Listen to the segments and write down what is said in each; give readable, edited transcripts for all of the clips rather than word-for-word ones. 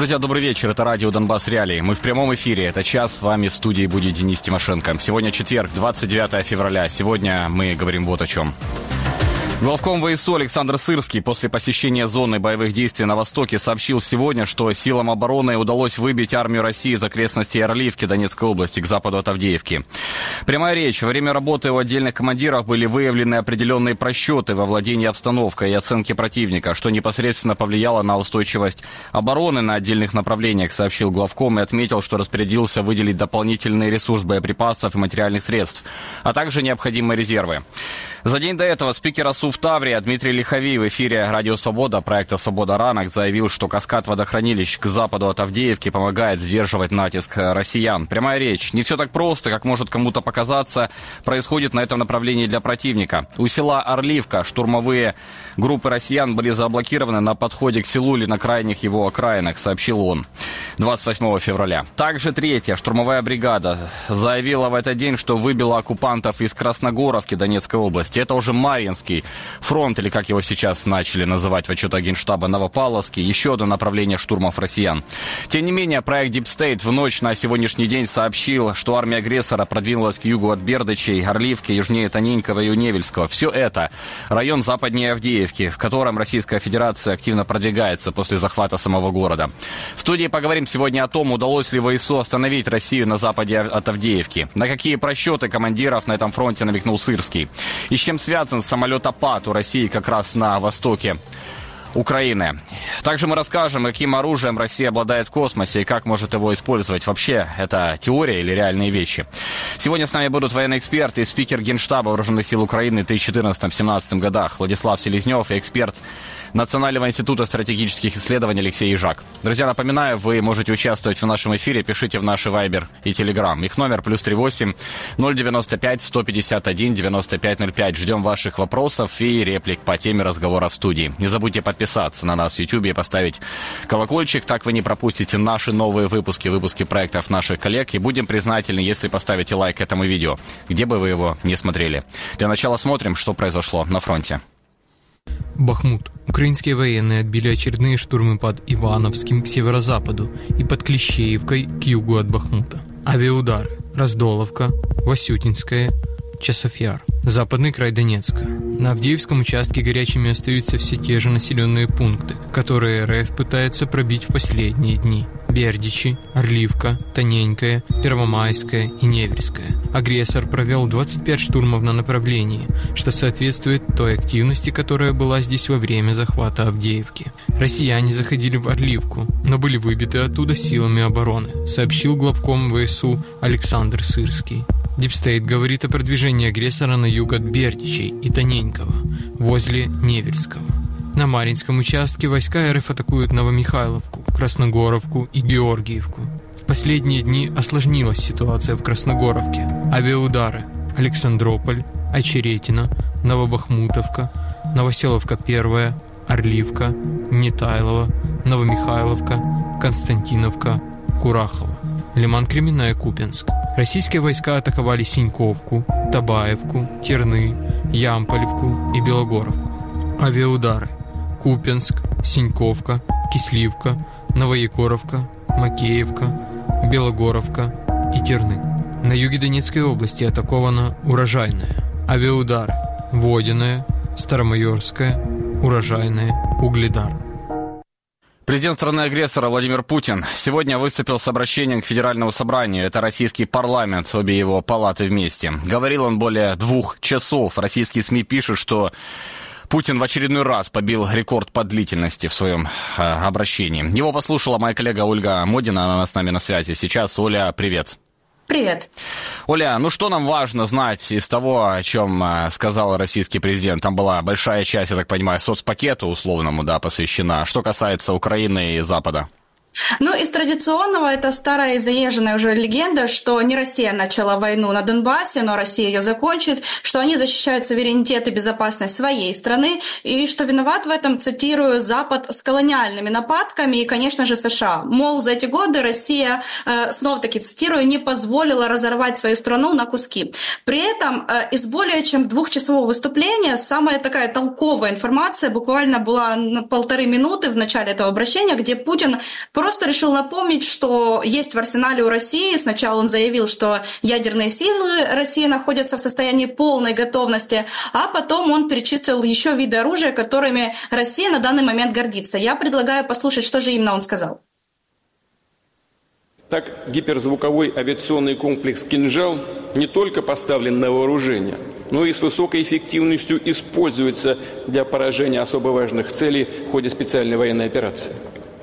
Друзья, добрый вечер. Это радио «Донбасс Реалии». Мы в прямом эфире. Это час. С вами в студии будет Денис Тимошенко. Сегодня четверг, 29 февраля. Сегодня мы говорим вот о чем. Главком ВСУ Александр Сырский после посещения зоны боевых действий на Востоке сообщил сегодня, что силам обороны удалось выбить армию России из окрестностей Орлиевки Донецкой области к западу от Авдеевки. Прямая речь. Во время работы у отдельных командиров были выявлены определенные просчеты во владении обстановкой и оценке противника, что непосредственно повлияло на устойчивость обороны на отдельных направлениях, сообщил главком и отметил, что распорядился выделить дополнительный ресурс боеприпасов и материальных средств, а также необходимые резервы. За день до этого спикер ОСУ в Таврии Дмитрий Лиховий в эфире «Радио Свобода» проекта «Свобода Ранок» заявил, что каскад водохранилищ к западу от Авдеевки помогает сдерживать натиск россиян. Прямая речь. Не все так просто, как может кому-то показаться, происходит на этом направлении для противника. У села Орлиевка штурмовые группы россиян были заблокированы на подходе к селу или на крайних его окраинах, сообщил он 28 февраля. Также третья штурмовая бригада заявила в этот день, что выбила оккупантов из Красногоровки Донецкой области. Это уже Марьинский фронт, или как его сейчас начали называть в отчетах Генштаба, Новопавловский, еще одно направление штурмов россиян. Тем не менее, проект Deep State в ночь на сегодняшний день сообщил, что армия агрессора продвинулась к югу от Бердычей, Орлиевки, южнее Тоненького и Невельского. Все это район западнее Авдеевки, в котором Российская Федерация активно продвигается после захвата самого города. В студии поговорим сегодня о том, удалось ли ВСУ остановить Россию на западе от Авдеевки. На какие просчеты командиров на этом фронте намекнул Сырский. И с чем связан самолетопад у России как раз на востоке Украины. Также мы расскажем, каким оружием Россия обладает в космосе и как может его использовать. Вообще, это теория или реальные вещи. Сегодня с нами будут военные эксперты и спикер Генштаба Вооруженных сил Украины в 2014-2017 годах Владислав Селезнев и эксперт Национального института стратегических исследований Алексей Ежак. Друзья, напоминаю, вы можете участвовать в нашем эфире. Пишите в наши Viber и Telegram. Их номер +38 095 151 9505. Ждем ваших вопросов и реплик по теме разговора в студии. Не забудьте подписаться на нас в YouTube и поставить колокольчик. Так вы не пропустите наши новые выпуски проектов наших коллег. И будем признательны, если поставите лайк этому видео, где бы вы его не смотрели. Для начала смотрим, что произошло на фронте. Бахмут. Украинские военные отбили очередные штурмы под Ивановским к северо-западу и под Клещеевкой к югу от Бахмута. Авиаудары. Раздоловка, Васютинская, Часов-Яр. Западный край Донецка. На Авдеевском участке горячими остаются все те же населенные пункты, которые РФ пытается пробить в последние дни. Бердичи, Орлиевка, Тоненькая, Первомайская и Невельская. Агрессор провел 25 штурмов на направлении, что соответствует той активности, которая была здесь во время захвата Авдеевки. Россияне заходили в Орлиевку, но были выбиты оттуда силами обороны, сообщил главком ВСУ Александр Сырский. Дипстейт говорит о продвижении агрессора на юг от Бердичей и Тоненького, возле Невельского. На Марьинском участке войска РФ атакуют Новомихайловку, Красногоровку и Георгиевку. В последние дни осложнилась ситуация в Красногоровке. Авиаудары: Александрополь, Очеретино, Новобахмутовка, Новоселовка 1, Орлиевка, Нетайлово, Новомихайловка, Константиновка, Курахово. Лиман-Кременная, Купянск. Российские войска атаковали Синьковку, Табаевку, Терны, Ямполевку и Белогоровку. Авиаудары: Купянск, Синьковка, Кисливка, Новоекоровка, Макеевка, Белогоровка и Терны. На юге Донецкой области атакована Урожайная. Авиаудары: Водяная, Старомайорская, Урожайная, Угледар. Президент страны-агрессора Владимир Путин сегодня выступил с обращением к Федеральному собранию. Это российский парламент, обе его палаты вместе. Говорил он более 2 часов. Российские СМИ пишут, что Путин в очередной раз побил рекорд по длительности в своем обращении. Его послушала моя коллега Ольга Модина, она с нами на связи сейчас. Оля, привет. Привет. Оля, ну что нам важно знать из того, о чем сказал российский президент? Там была большая часть, я так понимаю, соцпакету условному, да, посвящена. Что касается Украины и Запада? Ну, из традиционного это старая и заезженная уже легенда, что не Россия начала войну на Донбассе, но Россия ее закончит, что они защищают суверенитет и безопасность своей страны, и что виноват в этом, цитирую, Запад с колониальными нападками и, конечно же, США. Мол, за эти годы Россия, снова-таки цитирую, не позволила разорвать свою страну на куски. При этом из более чем 2-часового выступления самая такая толковая информация буквально была на 1,5 минуты в начале этого обращения, где Путин просто решил напомнить, что есть в арсенале у России. Сначала он заявил, что ядерные силы России находятся в состоянии полной готовности, а потом он перечислил еще виды оружия, которыми Россия на данный момент гордится. Я предлагаю послушать, что же именно он сказал. Так, гиперзвуковой авиационный комплекс «Кинжал» не только поставлен на вооружение, но и с высокой эффективностью используется для поражения особо важных целей в ходе специальной военной операции.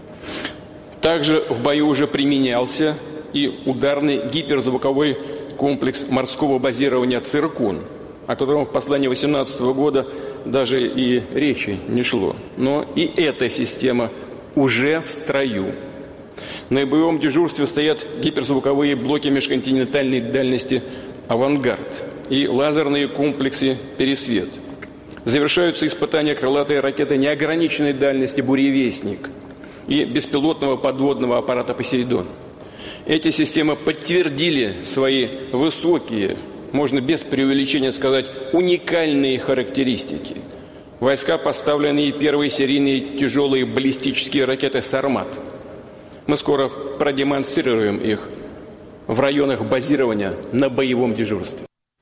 Также в бою уже применялся и ударный гиперзвуковой комплекс морского базирования «Циркон», о котором в послании 2018 года даже и речи не шло. Но и эта система уже в строю. На боевом дежурстве стоят гиперзвуковые блоки межконтинентальной дальности «Авангард» и лазерные комплексы «Пересвет». Завершаются испытания крылатой ракеты неограниченной дальности «Буревестник» и беспилотного подводного аппарата «Посейдон». Эти системы подтвердили свои высокие, можно без преувеличения сказать, уникальные характеристики. Войска поставлены и первые серийные тяжелые баллистические ракеты «Сармат». Мы скоро продемонстрируем их в районах базирования на боевом дежурстве.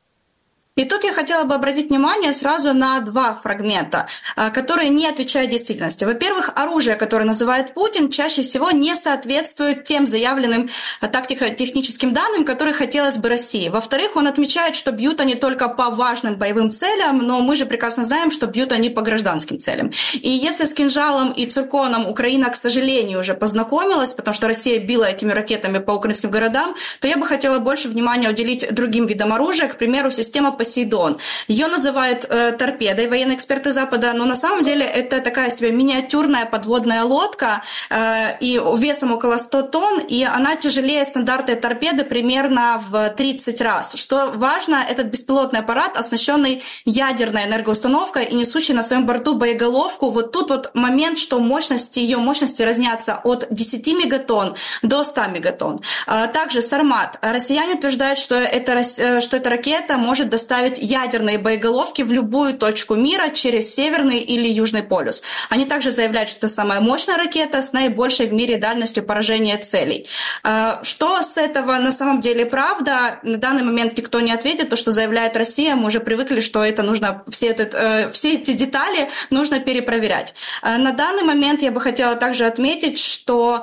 И тут я хотела бы обратить внимание сразу на два фрагмента, которые не отвечают действительности. Во-первых, оружие, которое называет Путин, чаще всего не соответствует тем заявленным тактико-техническим данным, которые хотелось бы России. Во-вторых, он отмечает, что бьют они только по важным боевым целям, но мы же прекрасно знаем, что бьют они по гражданским целям. И если с «Кинжалом» и «Цирконом» Украина, к сожалению, уже познакомилась, потому что Россия била этими ракетами по украинским городам, то я бы хотела больше внимания уделить другим видам оружия, к примеру, система «Посейдон». Ее называют торпедой военные эксперты Запада, но на самом деле это такая себе миниатюрная подводная лодка и весом около 100 тонн, и она тяжелее стандартной торпеды примерно в 30 раз. Что важно, этот беспилотный аппарат, оснащенный ядерной энергоустановкой и несущий на своем борту боеголовку. Вот тут вот момент, что ее мощности разнятся от 10 мегатонн до 100 мегатонн. Также «Сармат». Россияне утверждают, что эта ракета может доставить ядерные боеголовки в любую точку мира через Северный или Южный полюс. Они также заявляют, что это самая мощная ракета с наибольшей в мире дальностью поражения целей. Что с этого на самом деле правда? На данный момент никто не ответит. То, что заявляет Россия, мы уже привыкли, что это нужно, все эти детали нужно перепроверять. На данный момент я бы хотела также отметить, что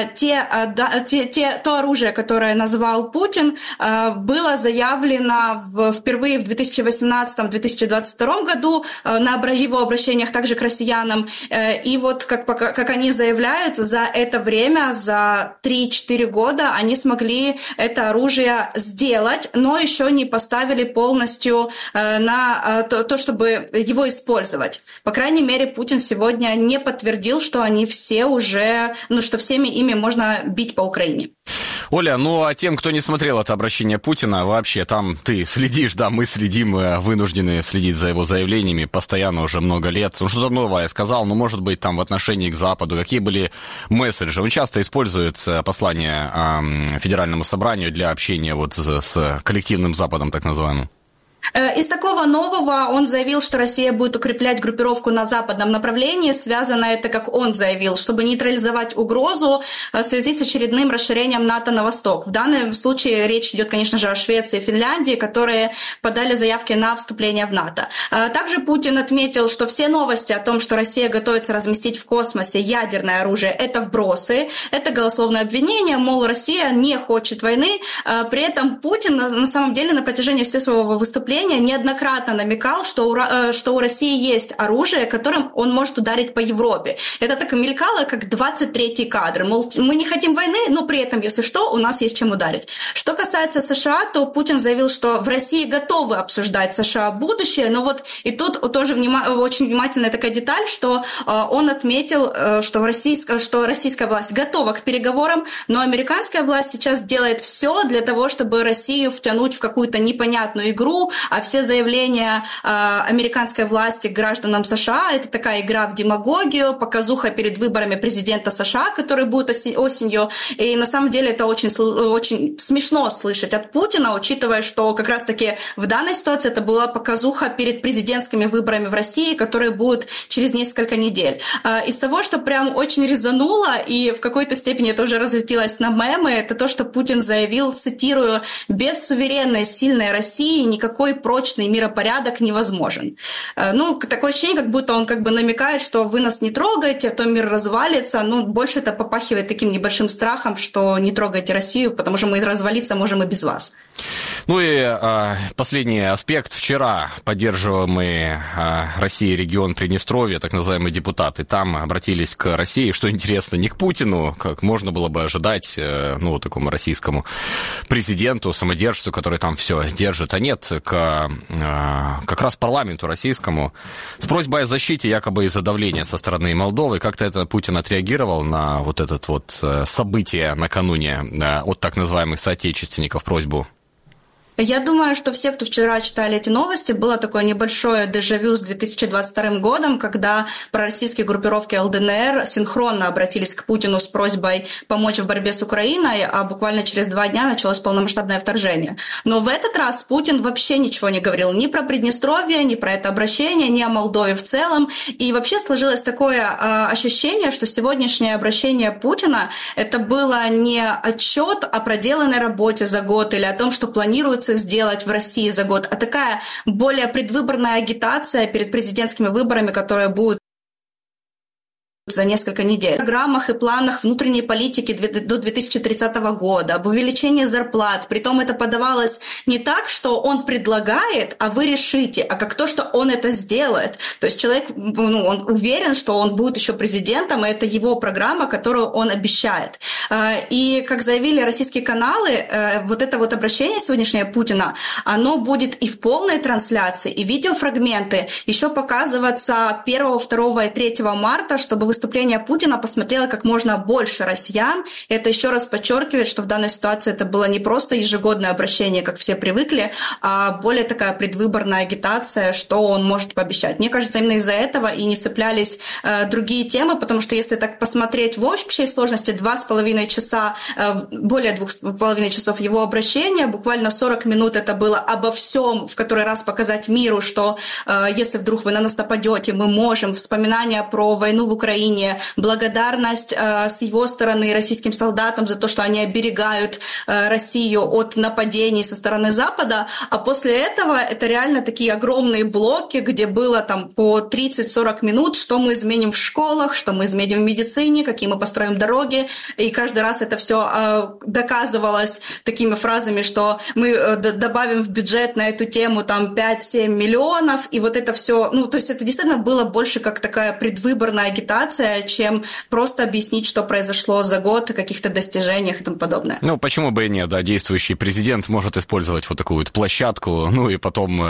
то оружие, которое назвал Путин, было заявлено впервые в 2018-2022 году на его обращениях также к россиянам. И вот, как они заявляют, за это время, за 3-4 года они смогли это оружие сделать, но еще не поставили полностью на то, чтобы его использовать. По крайней мере, Путин сегодня не подтвердил, что они все уже, что всеми ими можно бить по Украине. Оля, ну а тем, кто не смотрел это обращение Путина, вообще там ты следишь, да, мы следим, вынуждены следить за его заявлениями постоянно уже много лет. Ну, что-то новое сказал, ну, может быть, там в отношении к Западу, какие были месседжи. Он часто использует послание Федеральному собранию для общения вот с коллективным Западом, так называемым. Из такого нового он заявил, что Россия будет укреплять группировку на западном направлении. Связано это, как он заявил, чтобы нейтрализовать угрозу в связи с очередным расширением НАТО на восток. В данном случае речь идет, конечно же, о Швеции и Финляндии, которые подали заявки на вступление в НАТО. Также Путин отметил, что все новости о том, что Россия готовится разместить в космосе ядерное оружие, это вбросы, это голословное обвинение, мол, Россия не хочет войны. При этом Путин на самом деле на протяжении всего своего выступления неоднократно намекал, что у России есть оружие, которым он может ударить по Европе. Это так и мелькало, как 23-й кадр. Мол, мы не хотим войны, но при этом, если что, у нас есть чем ударить. Что касается США, то Путин заявил, что в России готовы обсуждать США будущее, но вот и тут тоже очень внимательная такая деталь, что он отметил, что российская власть готова к переговорам, но американская власть сейчас делает все для того, чтобы Россию втянуть в какую-то непонятную игру, а все заявления американской власти к гражданам США – это такая игра в демагогию, показуха перед выборами президента США, которые будут осенью. И на самом деле это очень смешно слышать от Путина, учитывая, что как раз-таки в данной ситуации это была показуха перед президентскими выборами в России, которые будут через несколько недель. Из того, что прям очень резануло, и в какой-то степени это уже разлетелось на мемы, это то, что Путин заявил, цитирую: «Без суверенной, сильной России никакой прочный миропорядок невозможен». Такое ощущение, как будто он намекает, что вы нас не трогаете, а то мир развалится. Больше это попахивает таким небольшим страхом, что не трогайте Россию, потому что мы развалиться можем и без вас. Последний аспект. Вчера поддерживаемый Россией регион Приднестровья, так называемые депутаты, там обратились к России, что интересно, не к Путину, как можно было бы ожидать, такому российскому президенту, самодержцу, который там все держит, а нет, как раз парламенту российскому, с просьбой о защите якобы из-за давления со стороны Молдовы. Как-то это Путин отреагировал на вот это событие накануне от так называемых соотечественников, просьбу? Я думаю, что все, кто вчера читали эти новости, было такое небольшое дежавю с 2022 годом, когда пророссийские группировки ЛДНР синхронно обратились к Путину с просьбой помочь в борьбе с Украиной, а буквально через 2 дня началось полномасштабное вторжение. Но в этот раз Путин вообще ничего не говорил ни про Приднестровье, ни про это обращение, ни о Молдове в целом. И вообще сложилось такое ощущение, что сегодняшнее обращение Путина – это было не отчет о проделанной работе за год или о том, что планируется сделать в России за год, а такая более предвыборная агитация перед президентскими выборами, которые будут за несколько недель. В программах и планах внутренней политики до 2030 года, об увеличении зарплат. Притом это подавалось не так, что он предлагает, а вы решите, а как то, что он это сделает. То есть человек, он уверен, что он будет еще президентом, и это его программа, которую он обещает. И, как заявили российские каналы, вот это обращение сегодняшнее Путина, оно будет и в полной трансляции, и видеофрагменты еще показываться 1, 2 и 3 марта, чтобы выступление Путина посмотрело как можно больше россиян. И это еще раз подчеркивает, что в данной ситуации это было не просто ежегодное обращение, как все привыкли, а более такая предвыборная агитация, что он может пообещать. Мне кажется, именно из-за этого и не цеплялись другие темы, потому что если так посмотреть в общей сложности, 2,5 часа, более 2,5 часов его обращения, буквально 40 минут это было обо всем, в который раз показать миру, что если вдруг вы на нас нападете, мы можем, вспоминания про войну в Украине, благодарность с его стороны российским солдатам за то, что они оберегают Россию от нападений со стороны Запада, а после этого это реально такие огромные блоки, где было там по 30-40 минут, что мы изменим в школах, что мы изменим в медицине, какие мы построим дороги, и каждый раз это все доказывалось такими фразами, что мы добавим в бюджет на эту тему там 5-7 миллионов, и вот это все, то есть это действительно было больше как такая предвыборная агитация, чем просто объяснить, что произошло за год, о каких-то достижениях и тому подобное. Почему бы и нет, да, действующий президент может использовать вот такую площадку, и потом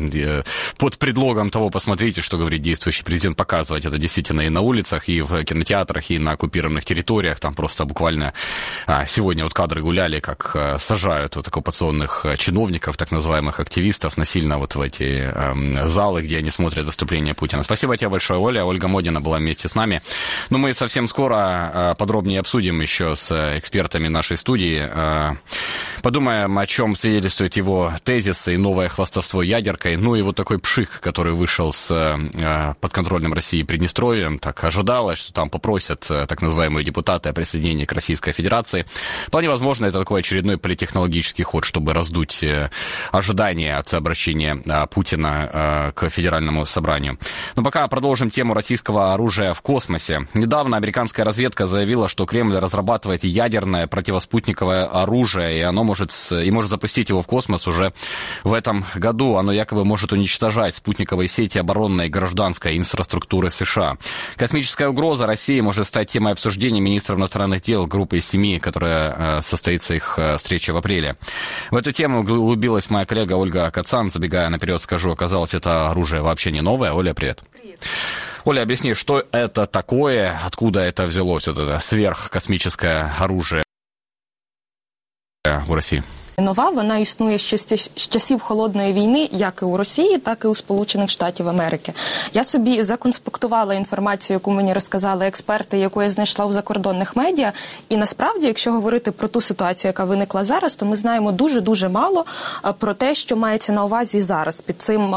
под предлогом того, посмотрите, что говорит действующий президент, показывать это действительно и на улицах, и в кинотеатрах, и на оккупированных территориях, там просто буквально сегодня кадры гуляли, как сажают оккупационных чиновников, так называемых активистов, насильно в эти залы, где они смотрят выступление Путина. Спасибо тебе большое, Оля. Ольга Модина была вместе с нами. Мы совсем скоро подробнее обсудим еще с экспертами нашей студии. Подумаем, о чем свидетельствуют его тезисы и новое хвастовство ядеркой. И вот такой пшик, который вышел с подконтрольным России Приднестровьем. Так ожидалось, что там попросят так называемые депутаты о присоединении к Российской Федерации. Вполне возможно, это такой очередной политтехнологический ход, чтобы раздуть ожидания от обращения Путина к Федеральному собранию. Но пока продолжим тему российского оружия в космосе. Недавно американская разведка заявила, что Кремль разрабатывает ядерное противоспутниковое оружие, и оно может запустить его в космос уже в этом году. Оно якобы может уничтожать спутниковые сети оборонной и гражданской инфраструктуры США. Космическая угроза России может стать темой обсуждения министров иностранных дел группы из 7, которая состоится их встреча в апреле. В эту тему углубилась моя коллега Ольга Кацан. Забегая наперед, скажу, оказалось, это оружие вообще не новое. Оля, привет. Привет. Оля, объясни, что это такое, откуда это взялось, это сверхкосмическое оружие в России? Нова, вона існує ще з часів Холодної війни, як і у Росії, так і у Сполучених Штатів Америки. Я собі законспектувала інформацію, яку мені розказали експерти, яку я знайшла у закордонних медіа. І насправді, якщо говорити про ту ситуацію, яка виникла зараз, то ми знаємо дуже-дуже мало про те, що мається на увазі зараз під цим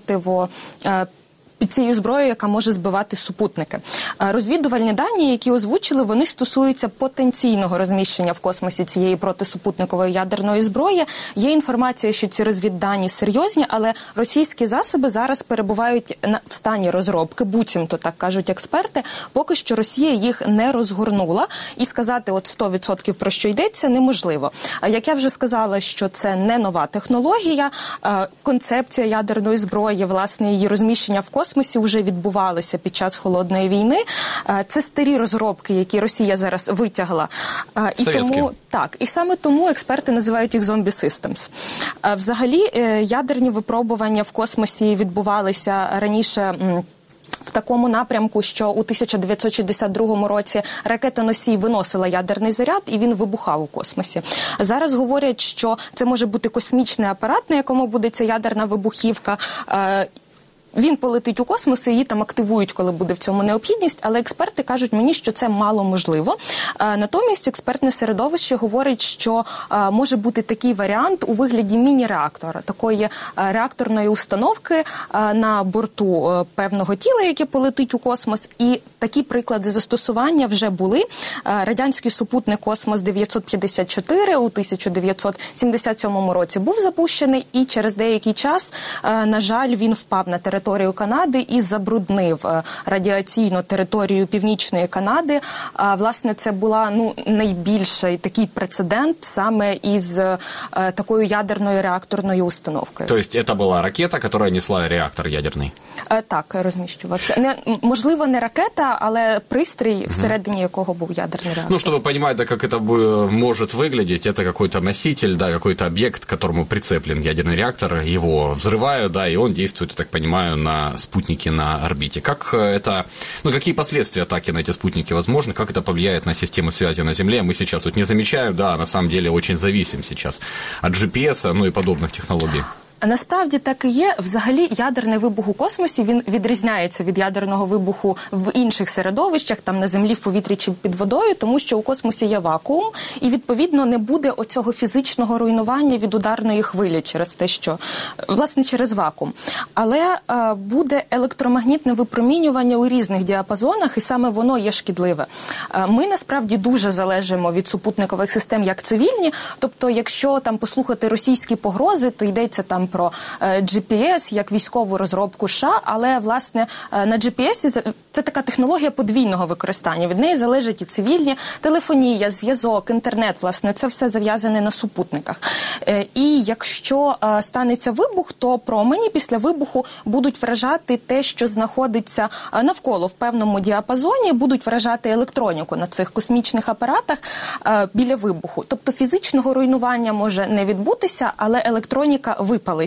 під цією зброєю, яка може збивати супутники. Розвідувальні дані, які озвучили, вони стосуються потенційного розміщення в космосі цієї протисупутникової ядерної зброї. Є інформація, що ці розвіддані серйозні, але російські засоби зараз перебувають в стані розробки, буцімто, так кажуть експерти. Поки що Росія їх не розгорнула, і сказати от 100% про що йдеться неможливо. Як я вже сказала, що це не нова технологія, концепція ядерної зброї, власне, її розміщення в космосі вже відбувалися під час Холодної війни. Це старі розробки, які Росія зараз витягла. І саме тому експерти називають їх «зомбі системс». Взагалі, ядерні випробування в космосі відбувалися раніше в такому напрямку, що у 1962 році ракета-носій виносила ядерний заряд, і він вибухав у космосі. Зараз говорять, що це може бути космічний апарат, на якому буде ця ядерна вибухівка. Він полетить у космос і її там активують, коли буде в цьому необхідність, але експерти кажуть мені, що це мало можливо. Натомість експертне середовище говорить, що може бути такий варіант у вигляді міні-реактора, такої реакторної установки на борту певного тіла, яке полетить у космос. І такі приклади застосування вже були. Радянський супутник «Космос-954» у 1977 році був запущений, і через деякий час, на жаль, він впав на територію Канади і забруднив радіаційну територію Північної Канади. Власне, це була найбільший такий прецедент саме із такою ядерною реакторною установкою. Тобто це була ракета, яка несла реактор ядерний? Так, розміщувався. Можливо, не ракета, але пристрій, всередині якого був ядерний реактор. Чтобы понимать, как это может выглядеть, это какой-то носитель, какой-то объект, к которому прицеплен ядерный реактор, его взрывают, и он действует, я так понимаю, на спутники на орбите. Как это, какие последствия атаки на эти спутники возможны, как это повлияет на систему связи на Земле? Мы сейчас не замечаем, на самом деле очень зависим сейчас от GPS, и подобных технологий. Насправді так і є. Взагалі ядерний вибух у космосі, він відрізняється від ядерного вибуху в інших середовищах, там на Землі, в повітрі чи під водою, тому що у космосі є вакуум, і відповідно не буде оцього фізичного руйнування від ударної хвилі через те, що, власне, через вакуум. Але буде електромагнітне випромінювання у різних діапазонах, і саме воно є шкідливе. Ми, насправді, дуже залежимо від супутникових систем як цивільні, тобто, якщо там послухати російські погрози, то йдеться там про GPS як військову розробку США, але, власне, на GPS це така технологія подвійного використання. Від неї залежать і цивільні, телефонія, зв'язок, інтернет, власне, це все зав'язане на супутниках. І якщо станеться вибух, то промені після вибуху будуть вражати те, що знаходиться навколо в певному діапазоні, будуть вражати електроніку на цих космічних апаратах біля вибуху. Тобто фізичного руйнування може не відбутися, але електроніка випалиться,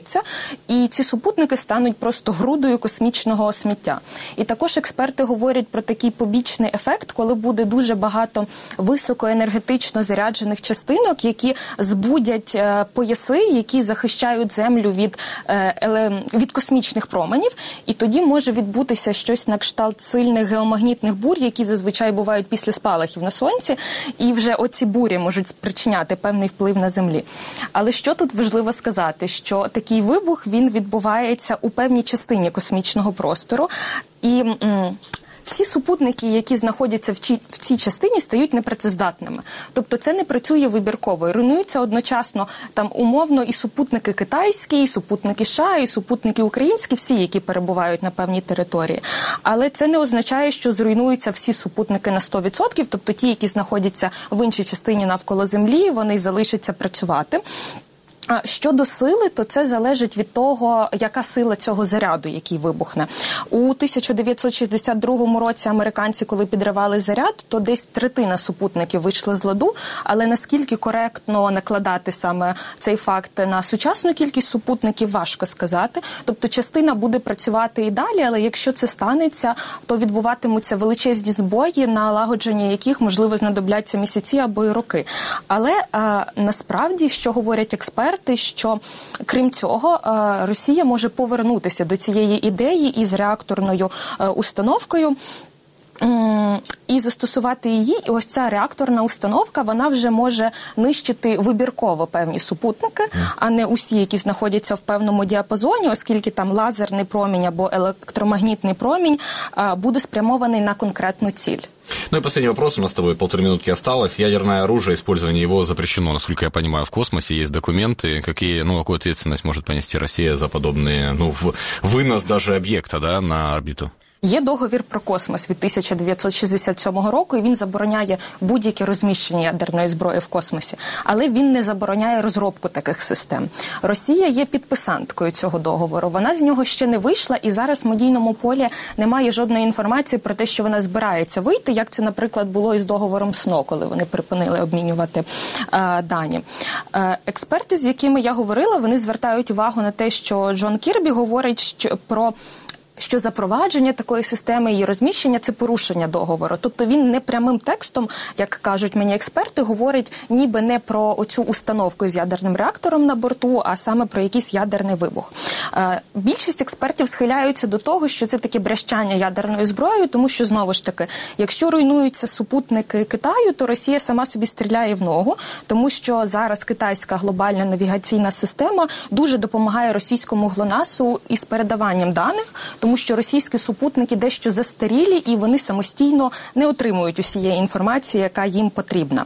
і ці супутники стануть просто грудою космічного сміття. І також експерти говорять про такий побічний ефект, коли буде дуже багато високоенергетично заряджених частинок, які збудять пояси, які захищають Землю від космічних променів, і тоді може відбутися щось на кшталт сильних геомагнітних бурь, які зазвичай бувають після спалахів на Сонці, і вже оці бурі можуть спричиняти певний вплив на Землі. Але що тут важливо сказати, що такий вибух, він відбувається у певній частині космічного простору, і всі супутники, які знаходяться в цій частині, стають непрацездатними. Тобто це не працює вибірково. Руйнуються одночасно там умовно і супутники китайські, і супутники США, і супутники українські, всі, які перебувають на певній території. Але це не означає, що зруйнуються всі супутники на 100%, тобто ті, які знаходяться в іншій частині навколо Землі, вони залишаться працювати. Щодо сили, то це залежить від того, яка сила цього заряду, який вибухне. У 1962 році американці, коли підривали заряд, то десь третина супутників вийшла з ладу, але наскільки коректно накладати саме цей факт на сучасну кількість супутників, важко сказати. Тобто частина буде працювати і далі, але якщо це станеться, то відбуватимуться величезні збої, налагодження яких, можливо, знадобляться місяці або й роки. Але насправді, що говорять експерти, що, крім цього, Росія може повернутися до цієї ідеї із реакторною установкою і застосувати її. І ось ця реакторна установка, вона вже може нищити вибірково певні супутники, а не усі, які знаходяться в певному діапазоні, оскільки там лазерний промінь або електромагнітний промінь буде спрямований на конкретну ціль. Ну и последний вопрос, у нас с тобой 1,5 минутки осталось. Ядерное оружие, использование его запрещено, насколько я понимаю, в космосе. Есть документы. Какую ответственность может понести Россия за подобные, вынос даже объекта, да, на орбиту? Є договір про космос від 1967 року, і він забороняє будь-яке розміщення ядерної зброї в космосі, але він не забороняє розробку таких систем. Росія є підписанткою цього договору, вона з нього ще не вийшла, і зараз в медійному полі немає жодної інформації про те, що вона збирається вийти, як це, наприклад, було із договором СНО, коли вони припинили обмінювати дані. Експерти, з якими я говорила, вони звертають увагу на те, що Джон Кірбі говорить що запровадження такої системи, її розміщення – це порушення договору. Тобто він не прямим текстом, як кажуть мені експерти, говорить ніби не про оцю установку з ядерним реактором на борту, а саме про якийсь ядерний вибух. Більшість експертів схиляються до того, що це таке брящання ядерною зброєю, тому що, знову ж таки, якщо руйнуються супутники Китаю, то Росія сама собі стріляє в ногу, тому що зараз китайська глобальна навігаційна система дуже допомагає російському ГЛОНАССу із передаванням даних, тому що російські супутники дещо застарілі і вони самостійно не отримують усієї інформації, яка їм потрібна.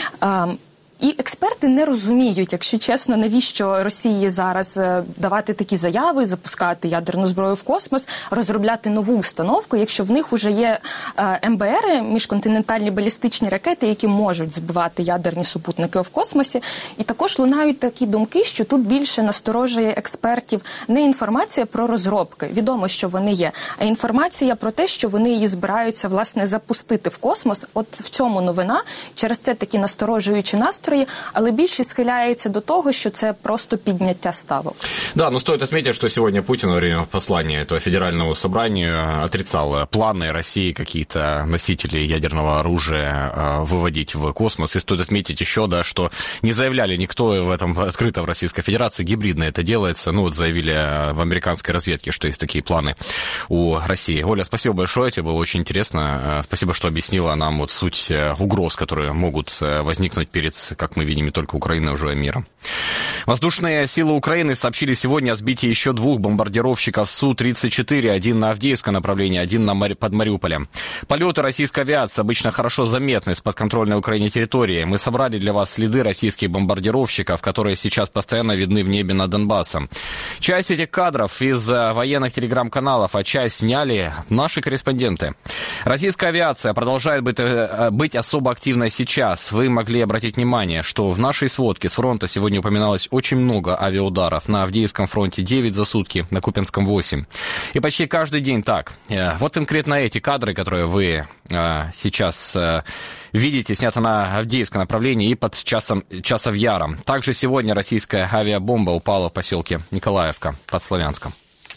І експерти не розуміють, якщо чесно, навіщо Росії зараз давати такі заяви, запускати ядерну зброю в космос, розробляти нову установку, якщо в них вже є МБРи, міжконтинентальні балістичні ракети, які можуть збивати ядерні супутники в космосі. І також лунають такі думки, що тут більше насторожує експертів не інформація про розробки, відомо, що вони є, а інформація про те, що вони її збираються, власне, запустити в космос. От в цьому новина, через це такі насторожуючі настрої, але більшість схиляється до того, що це просто підняття ставок. Да, но стоит отметить, что сегодня Путин во время послания этого федерального собрания отрицал планы России какие-то носители ядерного оружия выводить в космос. И стоит отметить еще, да, что не заявляли никто в этом открыто в Российской Федерации, гибридно это делается. Заявили в американской разведке, что есть такие планы у России. Оля, спасибо большое, тебе было очень интересно. Спасибо, что объяснила нам суть угроз, которые могут возникнуть перед, как мы видим, не только Украиной, уже миром. Воздушные силы Украины сообщили сегодня о сбитии еще 2 бомбардировщиков Су-34, один на Авдеевское направление, один под Мариуполем. Полеты российской авиации обычно хорошо заметны с подконтрольной Украине территории. Мы собрали для вас следы российских бомбардировщиков, которые сейчас постоянно видны в небе над Донбассом. Часть этих кадров из военных телеграм-каналов, а часть сняли наши корреспонденты. Российская авиация продолжает быть особо активной сейчас. Вы могли обратить внимание, что в нашей сводке с фронта сегодня упоминалось очень много авиаударов. На Авдеевском фронте 9 за сутки, на Купянском 8. И почти каждый день так. Вот конкретно эти кадры, которые вы сейчас видите, сняты на Авдеевском направлении и под Часов Яром. Также сегодня российская авиабомба упала в поселке Николаевка под Славянском.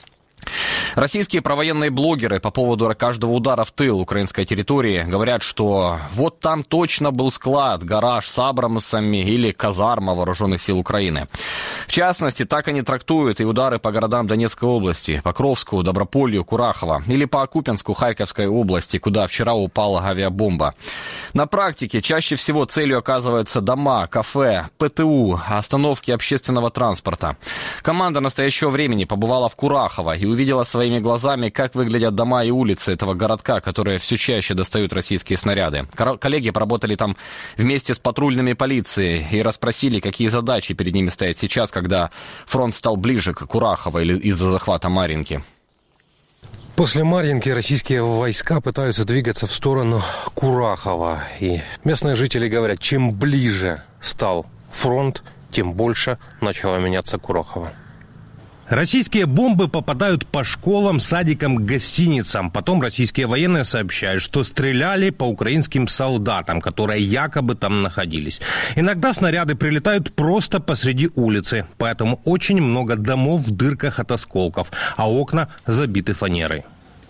Российские провоенные блогеры по поводу каждого удара в тыл украинской территории говорят, что вот там точно был склад, гараж с абрамсами или казарма вооруженных сил Украины. В частности, так они трактуют и удары по городам Донецкой области, Покровску, Доброполью, Курахово, или по Купянску Харьковской области, куда вчера упала авиабомба. На практике чаще всего целью оказываются дома, кафе, ПТУ, остановки общественного транспорта. Команда настоящего времени побывала в Курахово и увидела своими глазами, как выглядят дома и улицы этого городка, которые все чаще достают российские снаряды. Коллеги поработали там вместе с патрульными полицией и расспросили, какие задачи перед ними стоят сейчас, когда фронт стал ближе к Курахово или из-за захвата Марьинки. После Марьинки российские войска пытаются двигаться в сторону Курахова. И местные жители говорят, чем ближе стал фронт, тем больше начала меняться Курахова. Российские бомбы попадают по школам, садикам, гостиницам. Потом российские военные сообщают, что стреляли по украинским солдатам, которые якобы там находились. Иногда снаряды прилетают просто посреди улицы, поэтому очень много домов в дырках от осколков, а окна забиты фанерой.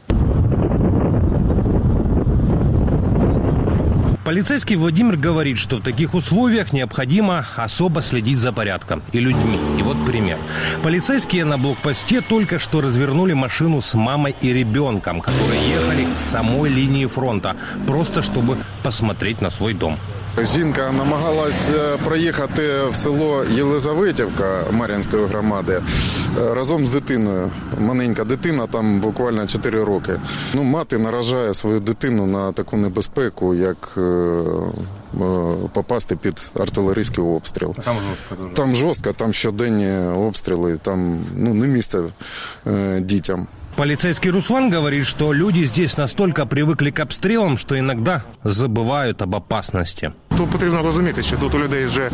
Полицейский Владимир говорит, что в таких условиях необходимо особо следить за порядком и людьми. И вот пример. Полицейские на блокпосте только что развернули машину с мамой и ребенком, которые ехали к самой линии фронта, просто чтобы посмотреть на свой дом. Жінка намагалась проїхати в село Єлизаветівка Мар'їнської громади разом з дитиною. Маленька дитина, там буквально 4 роки. Мати наражає свою дитину на таку небезпеку, як попасти під артилерійський обстріл. Там жорстко дуже. Там жорстко, там щоденні обстріли, там не місце дітям. Полицейский Руслан говорит, что люди здесь настолько привыкли к обстрелам, что иногда забывают об опасности. Тут потрібно розуміти, що тут у людей вже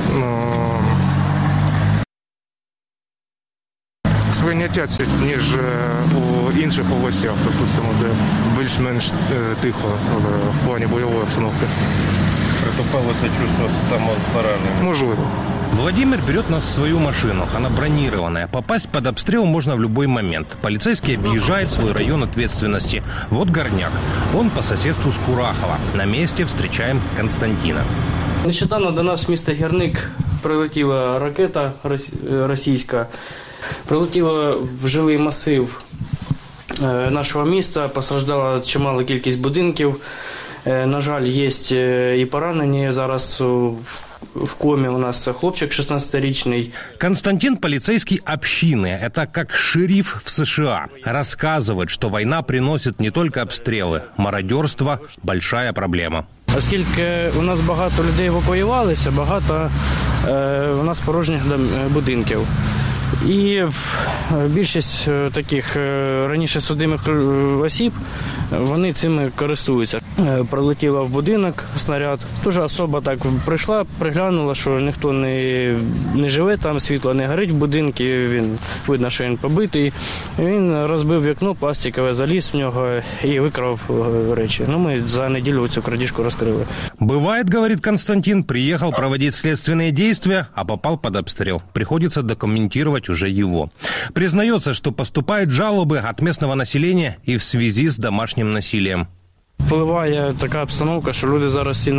сприйняття, ніж у інших областях, допустимо, де більш-менш тихо в плані бойової обстановки. Притупилося чувство самозбережения. Можливо. Владимир берет нас в свою машину. Она бронированная. Попасть под обстрел можно в любой момент. Полицейский объезжает свой район ответственности. Вот Горняк. Он по соседству с Курахова. На месте встречаем Константина. Нещодавно до нас в місто Гірник прилетіла ракета російська. Прилетіла в жилий масив нашого міста. Постраждала чимала кількість будинків. На жаль, є і поранені. Зараз в коме у нас хлопчик 16-річный. Константин – полицейский общины. Это как шериф в США. Рассказывает, что война приносит не только обстрелы. Мародерство – большая проблема. Оскільки у нас багато людей евакуювалися, багато у нас порожніх будинків. І більшість таких раніше судимих осіб, вони цими користуються. Прилетіла в будинок снаряд. Дуже особа так прийшла, приглянула, що ніхто не живе там, світло не горить в будинку, він, видно, що він побитий. Він розбив вікно пластикове, заліз в нього і викрав речі. Ми за неділю цю крадіжку розкрили. Бывает, говорит Константин, приехал проводить следственные действия, а попал под обстрел. Приходится документировать уже его. Признается, что поступают жалобы от местного населения и в связи с домашним насилием. Впливає така обстановка, що люди зараз всі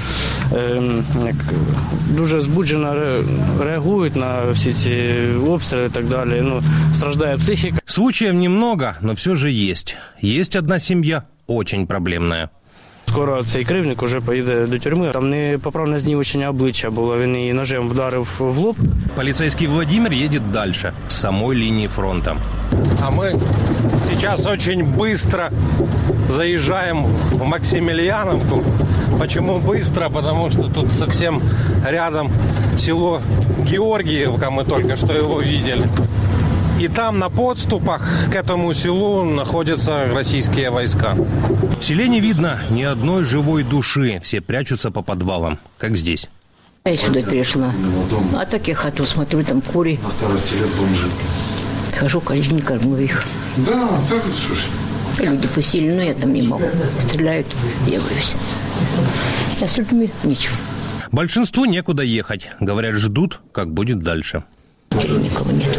дуже збуджено реагують на всі ці обстріли і так далі. Страждає психіка. Случаев немного, но все же есть. Есть одна семья, очень проблемная. Скоро цей кривдник уже поїде до тюрми. Там непоправне знівечення обличчя було, він її ножем вдарив в лоб. Полицейский Владимир едет дальше, к самой линии фронта. А мы сейчас очень быстро заезжаем в Максимилиановку. Почему быстро? Потому что тут совсем рядом село Георгиевка, мы только что его видели. И там на подступах к этому селу находятся российские войска. В селе не видно ни одной живой души. Все прячутся по подвалам, как здесь. Я сюда перешла. А так я хату смотрю, там кури. На старости лет бомжи. Хожу, каждый не кормлю их. Да, так что ж. Люди посели, но я там не могу. Стреляют, я боюсь. А с людьми ничего. Большинству некуда ехать. Говорят, ждут, как будет дальше. Никого нет.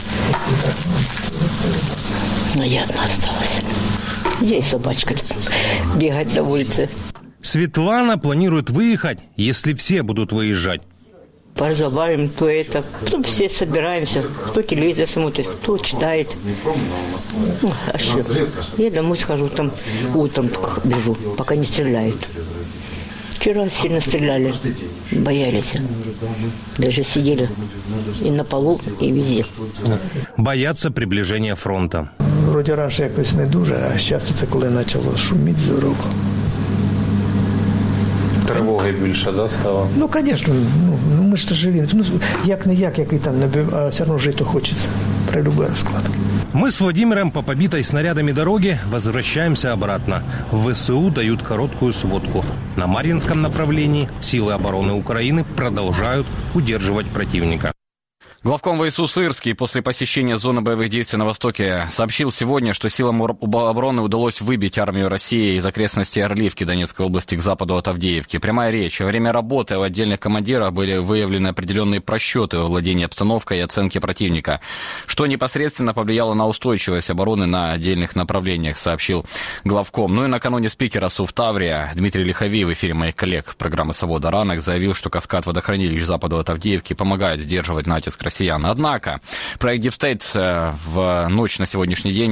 Но я одна осталась. Я и собачка бегать на улице. Светлана планирует выехать, если все будут выезжать. Поразговариваем, то это. Потом все собираемся. Кто телевизор смотрит, кто читает. А что? Я домой схожу, там утром только бежу, пока не стреляют. Вчера сильно стреляли, боялись. Даже сидели и на полу, и везде. Боятся приближения фронта. Вроді раніше якось не дуже, а зараз це коли почало шуміти здорово. Тривоги більше, да, стало? Ну, звісно, ми ж живі. Ну, як-не-як, який там, а все одно жити хочеться при будь-який розклад. Мы с Владимиром по побитой снарядами дороге возвращаемся обратно. В ВСУ дают короткую сводку. На Марьинском направлении силы обороны Украины продолжают удерживать противника. Главком ВСУ Сырский после посещения зоны боевых действий на Востоке сообщил сегодня, что силам обороны удалось выбить армию России из окрестностей Орливки Донецкой области к западу от Авдеевки. Прямая речь. Во время работы у отдельных командиров были выявлены определенные просчеты во владении обстановкой и оценке противника, что непосредственно повлияло на устойчивость обороны на отдельных направлениях, сообщил главком. Ну и накануне спикер ОСУ Таврия Дмитрий Лиховей в эфире моих коллег программы «Свобода ранок» заявил, что каскад водохранилищ западу от Авдеевки помогает сдерживать натиск россиян. Однако проект Deep State в ночь на сегодняшний день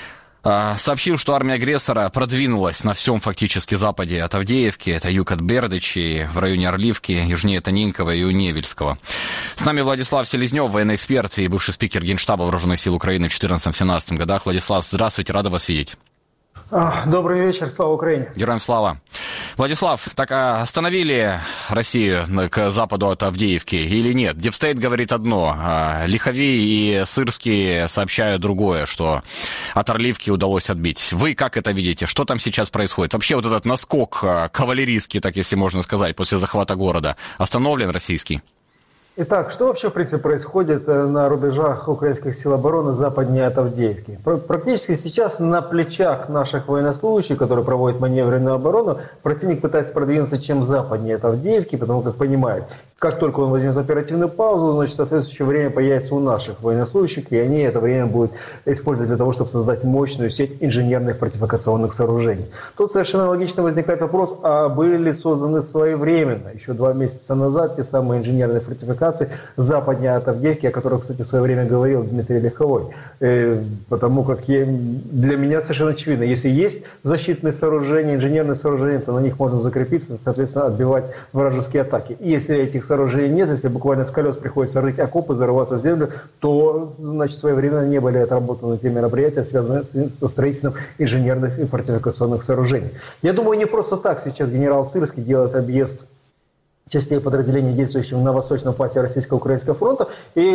сообщил, что армия агрессора продвинулась на всем фактически западе от Авдеевки. Это юг от Бердычи, в районе Орливки, южнее Тонинкова и Невельского. С нами Владислав Селезнев, военный эксперт и бывший спикер Генштаба Вооруженных сил Украины в 2014-2017 годах. Владислав, здравствуйте, рада вас видеть. Добрый вечер, слава Украине. Героям слава. Владислав, так остановили Россию к западу от Авдеевки или нет? Дипстейт говорит одно, Лиховей и Сырский сообщают другое, что от Орливки удалось отбить. Вы как это видите? Что там сейчас происходит? Вообще вот этот наскок кавалерийский, так если можно сказать, после захвата города, остановлен российский? Итак, что вообще, в принципе, происходит на рубежах украинских сил обороны западнее от Авдеевки? Практически сейчас на плечах наших военнослужащих, которые проводят маневренную оборону, противник пытается продвинуться чем западнее от Авдеевки, потому как понимает, как только он возьмет оперативную паузу, значит, соответствующее время появится у наших военнослужащих, и они это время будут использовать для того, чтобы создать мощную сеть инженерных фортификационных сооружений. Тут совершенно логично возникает вопрос, а были ли созданы своевременно, еще 2 месяца назад, те самые инженерные фортификации западнее от Авдеевки, о которых, кстати, в свое время говорил Дмитрий Лиховой. Потому как для меня совершенно очевидно, если есть защитные сооружения, инженерные сооружения, то на них можно закрепиться, соответственно, отбивать вражеские атаки. И если этих сооружений нет, если буквально с колес приходится рыть окопы, зарываться в землю, то, значит, своевременно не были отработаны те мероприятия, связанные со строительством инженерных и фортификационных сооружений. Я думаю, не просто так сейчас генерал Сырский делает объезд частей подразделений, действующих на восточном фасе Российско-Украинского фронта,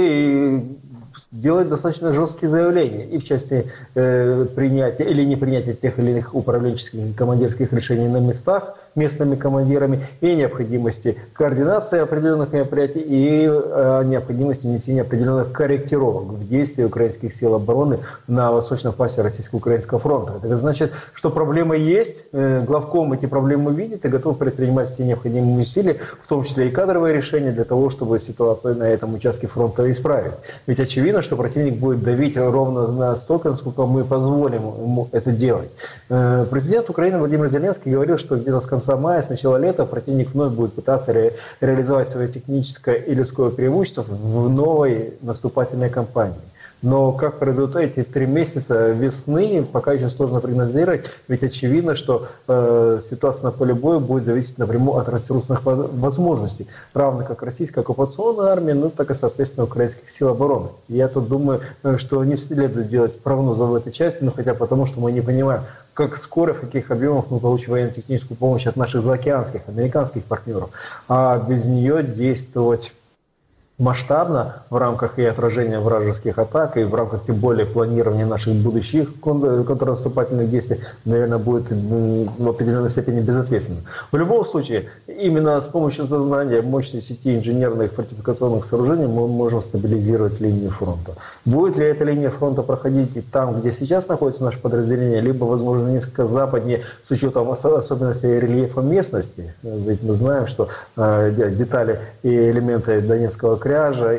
и делает достаточно жесткие заявления и в части принятия или не принятия тех или иных управленческих и командирских решений на местах местными командирами, и необходимости координации определенных мероприятий, и необходимости внесения определенных корректировок в действия украинских сил обороны на восточном фасе Российско-Украинского фронта. Это значит, что проблемы есть, главком эти проблемы видит и готов предпринимать все необходимые усилия, в том числе и кадровые решения, для того, чтобы ситуацию на этом участке фронта исправить. Ведь очевидно, что противник будет давить ровно настолько, насколько мы позволим ему это делать. Президент Украины Владимир Зеленский говорил, что где-то с конца мая, с начала лета противник вновь будет пытаться реализовать свое техническое и людское преимущество в новой наступательной кампании. Но как пройдут эти 3 месяца весны, пока еще сложно прогнозировать, ведь очевидно, что ситуация на поле боя будет зависеть напрямую от ресурсных возможностей, равно как российская оккупационная армия, ну так и, соответственно, украинских сил обороны. Я тут думаю, что не следует делать прогнозы в этой части, но хотя потому, что мы не понимаем, как скоро, в каких объемах мы получим военно-техническую помощь от наших заокеанских, американских партнеров, а без нее действовать масштабно в рамках и отражения вражеских атак, и в рамках тем более планирования наших будущих контрнаступательных действий, наверное, будет в определенной степени безответственно. В любом случае, именно с помощью создания мощной сети инженерных фортификационных сооружений мы можем стабилизировать линию фронта. Будет ли эта линия фронта проходить и там, где сейчас находится наше подразделение, либо, возможно, несколько западнее с учетом особенностей рельефа местности? Ведь мы знаем, что детали и элементы Донецкого края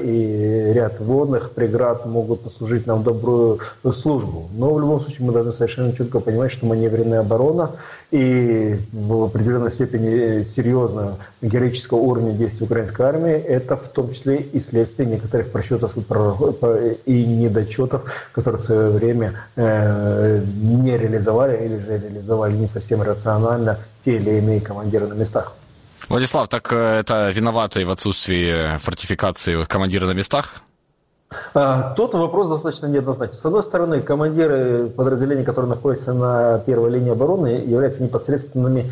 и ряд водных преград могут послужить нам добрую службу. Но в любом случае мы должны совершенно четко понимать, что маневренная оборона и в определенной степени серьезного героического уровня действий украинской армии – это в том числе и следствие некоторых просчетов и недочетов, которые в свое время не реализовали или же реализовали не совсем рационально те или иные командиры на местах. Владислав, так это виноваты в отсутствии фортификации командиры на местах? Тот вопрос достаточно неоднозначен. С одной стороны, командиры подразделений, которые находятся на первой линии обороны, являются непосредственными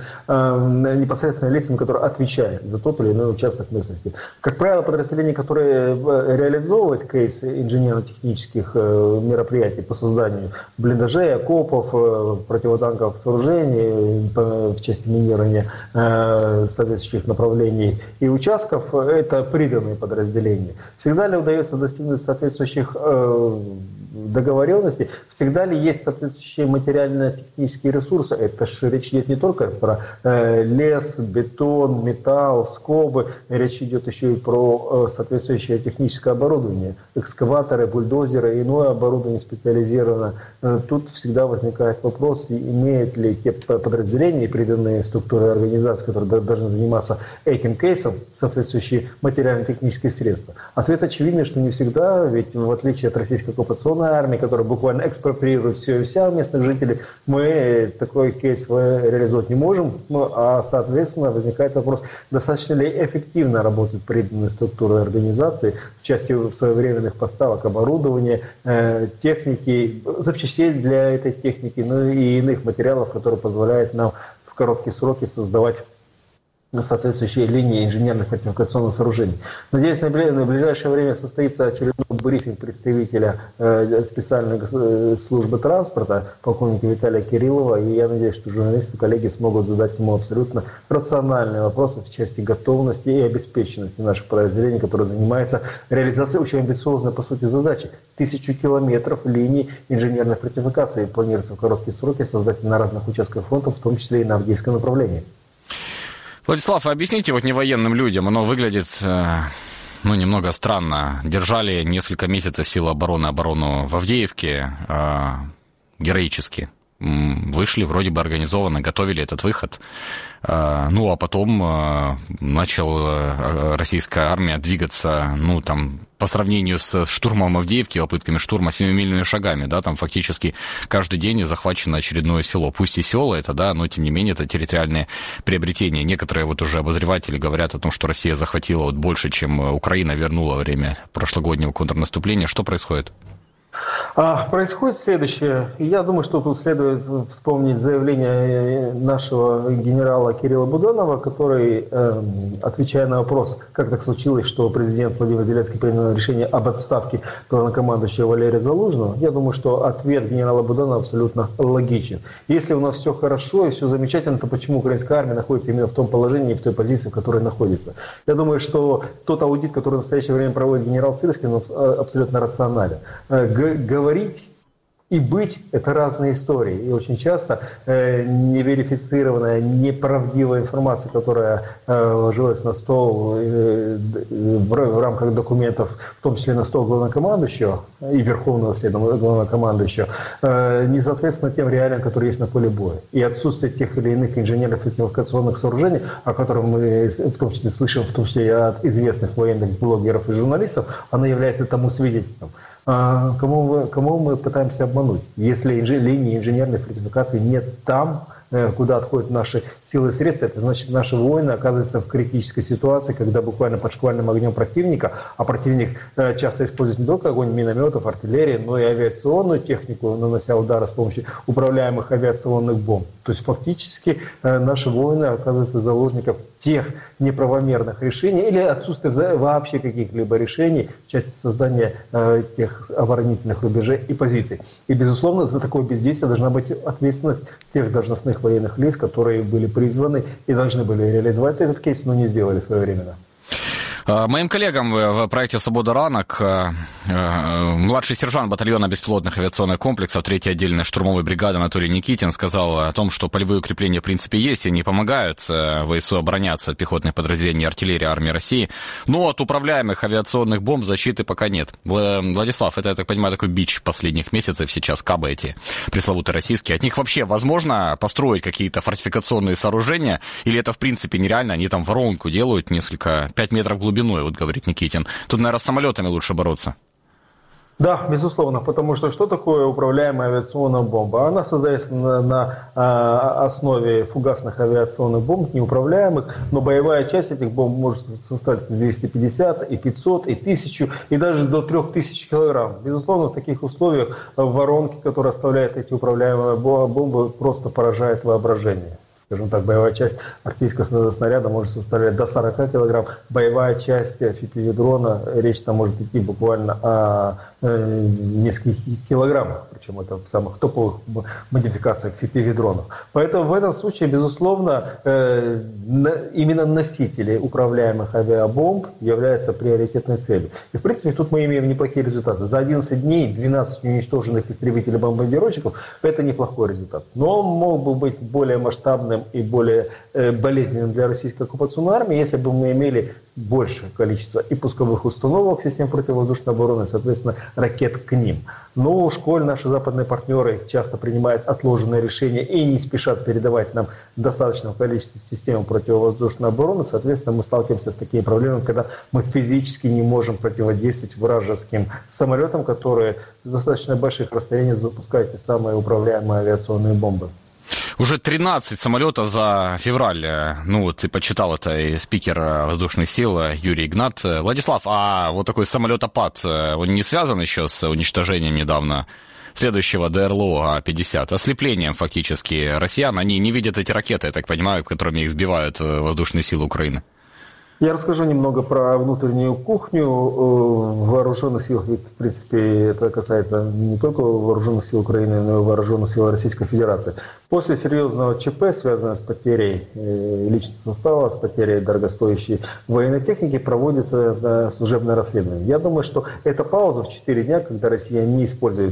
лицами, которые отвечают за тот или иной участок местности. Как правило, подразделения, которые реализовывают кейс инженерно-технических мероприятий по созданию блиндажей, окопов, противотанковых сооружений, в части минирования соответствующих направлений и участков, это приданные подразделения. Всегда ли удается достигнуть соответствующих договоренностей, всегда ли есть соответствующие материально-технические ресурсы? Это же речь идет не только про лес, бетон, металл, скобы, речь идет еще и про соответствующее техническое оборудование, экскаваторы, бульдозеры, иное оборудование специализированное. Тут всегда возникает вопрос, имеют ли те подразделения и приданные структуры и организации, которые должны заниматься этим кейсом, соответствующие материально-технические средства. Ответ очевидный, что не всегда, ведь в отличие от российской оккупационной армии, которая буквально экспроприирует все и вся местных жителей, мы такой кейс реализовать не можем, а соответственно возникает вопрос, достаточно ли эффективно работают приданные структуры и организации в части своевременных поставок оборудования, техники, запчастей для этой техники, ну и иных материалов, которые позволяют нам в короткие сроки создавать соответствующие линии инженерных фортификационных сооружений. Надеюсь, на ближайшее время состоится очередной брифинг представителя специальной службы транспорта, полковника Виталия Кириллова, и я надеюсь, что журналисты, коллеги смогут задать ему абсолютно рациональные вопросы в части готовности и обеспеченности наших подразделений, которые занимаются реализацией очень амбициозной, по сути, задачи. 1000 километров линий инженерной фортификации планируется в короткие сроки создать на разных участках фронта, в том числе и на Авдеевском направлении. Владислав, объясните вот невоенным людям, оно выглядит, немного странно. Держали несколько месяцев силы оборону в Авдеевке героически. Вышли вроде бы организованно, готовили этот выход. А потом начала российская армия двигаться, по сравнению с штурмом Авдеевки, попытками штурма 7-мильными шагами, там фактически каждый день захвачено очередное село. Пусть и село это, но тем не менее это территориальные приобретения. Некоторые уже обозреватели говорят о том, что Россия захватила больше, чем Украина вернула во время прошлогоднего контрнаступления. Что происходит? Происходит следующее. Я думаю, что тут следует вспомнить заявление нашего генерала Кирилла Буданова, который, отвечая на вопрос, как так случилось, что президент Владимир Зеленский принял решение об отставке главнокомандующего Валерия Залужного, я думаю, что ответ генерала Буданова абсолютно логичен. Если у нас все хорошо и все замечательно, то почему украинская армия находится именно в том положении и в той позиции, в которой находится? Я думаю, что тот аудит, который в настоящее время проводит генерал Сырский, абсолютно рационален. Говорить и быть – это разные истории. И очень часто неверифицированная, неправдивая информация, которая ложилась на стол в рамках документов, в том числе на стол главнокомандующего и верховного главнокомандующего, не соответственно тем реалиям, которые есть на поле боя. И отсутствие тех или иных инженерных фортификационных сооружений, о которых мы в том числе слышим, в том числе и от известных военных блогеров и журналистов, оно является тому свидетельством. Кому мы пытаемся обмануть? Если линии инженерной фортификации нет там, куда отходят наши силы и средства, это значит, наши воины оказываются в критической ситуации, когда буквально под шквальным огнем противника, а противник часто использует не только огонь минометов, артиллерии, но и авиационную технику, нанося удары с помощью управляемых авиационных бомб. То есть фактически наши воины оказываются заложниками тех неправомерных решений или отсутствия вообще каких-либо решений в части создания тех оборонительных рубежей и позиций. И, безусловно, за такое бездействие должна быть ответственность тех должностных военных лиц, которые были призваны и должны были реализовать этот кейс, но не сделали своевременно. Моим коллегам в проекте «Свобода ранок» младший сержант батальона беспилотных авиационных комплексов 3-й отдельной штурмовой бригады Анатолий Никитин сказал о том, что полевые укрепления в принципе есть и они помогают ВСУ обороняться от пехотных подразделений артиллерии армии России, но от управляемых авиационных бомб защиты пока нет. Владислав, это, я так понимаю, такой бич последних месяцев сейчас, кабы эти пресловутые российские. От них вообще возможно построить какие-то фортификационные сооружения или это в принципе нереально? Они там воронку делают 5 метров глубиной, вот говорит Никитин. Тут, наверное, с самолетами лучше бороться. Да, безусловно, потому что такое управляемая авиационная бомба? Она создается на основе фугасных авиационных бомб, неуправляемых, но боевая часть этих бомб может составить 250, и 500, и 1000, и даже до 3000 килограмм. Безусловно, в таких условиях воронки, которые оставляют эти управляемые бомбы, просто поражает воображение. Скажем так, боевая часть артиллерийского снаряда может составлять до 40 килограмм. Боевая часть FPV-дрона, речь там может идти буквально о нескольких килограммах. Причем это в самых топовых модификациях FPV-дронов. Поэтому в этом случае, безусловно, именно носители управляемых авиабомб являются приоритетной целью. И, в принципе, тут мы имеем неплохие результаты. За 11 дней 12 уничтоженных истребителей-бомбардировщиков – это неплохой результат. Но он мог бы быть более масштабным и более болезненным для российской оккупационной армии, если бы мы имели большее количество и пусковых установок систем противовоздушной обороны, соответственно, ракет к ним. Но уж коль наши западные партнеры часто принимают отложенные решения и не спешат передавать нам достаточное количество систем противовоздушной обороны, соответственно, мы сталкиваемся с такими проблемами, когда мы физически не можем противодействовать вражеским самолетам, которые с достаточно больших расстояний запускают те самые управляемые авиационные бомбы. Уже 13 самолетов за февраль. Ну вот и почитал это и спикер воздушных сил Юрий Игнат. Владислав, а вот такой самолетопад, он не связан еще с уничтожением недавно следующего ДРЛО А-50? Ослеплением фактически россиян. Они не видят эти ракеты, я так понимаю, которыми их сбивают воздушные силы Украины. Я расскажу немного про внутреннюю кухню вооруженных сил. Ведь, в принципе, это касается не только вооруженных сил Украины, но и вооруженных сил Российской Федерации. После серьезного ЧП, связанного с потерей личного состава, с потерей дорогостоящей военной техники, проводится служебное расследование. Я думаю, что эта пауза в 4 дня, когда Россия не использует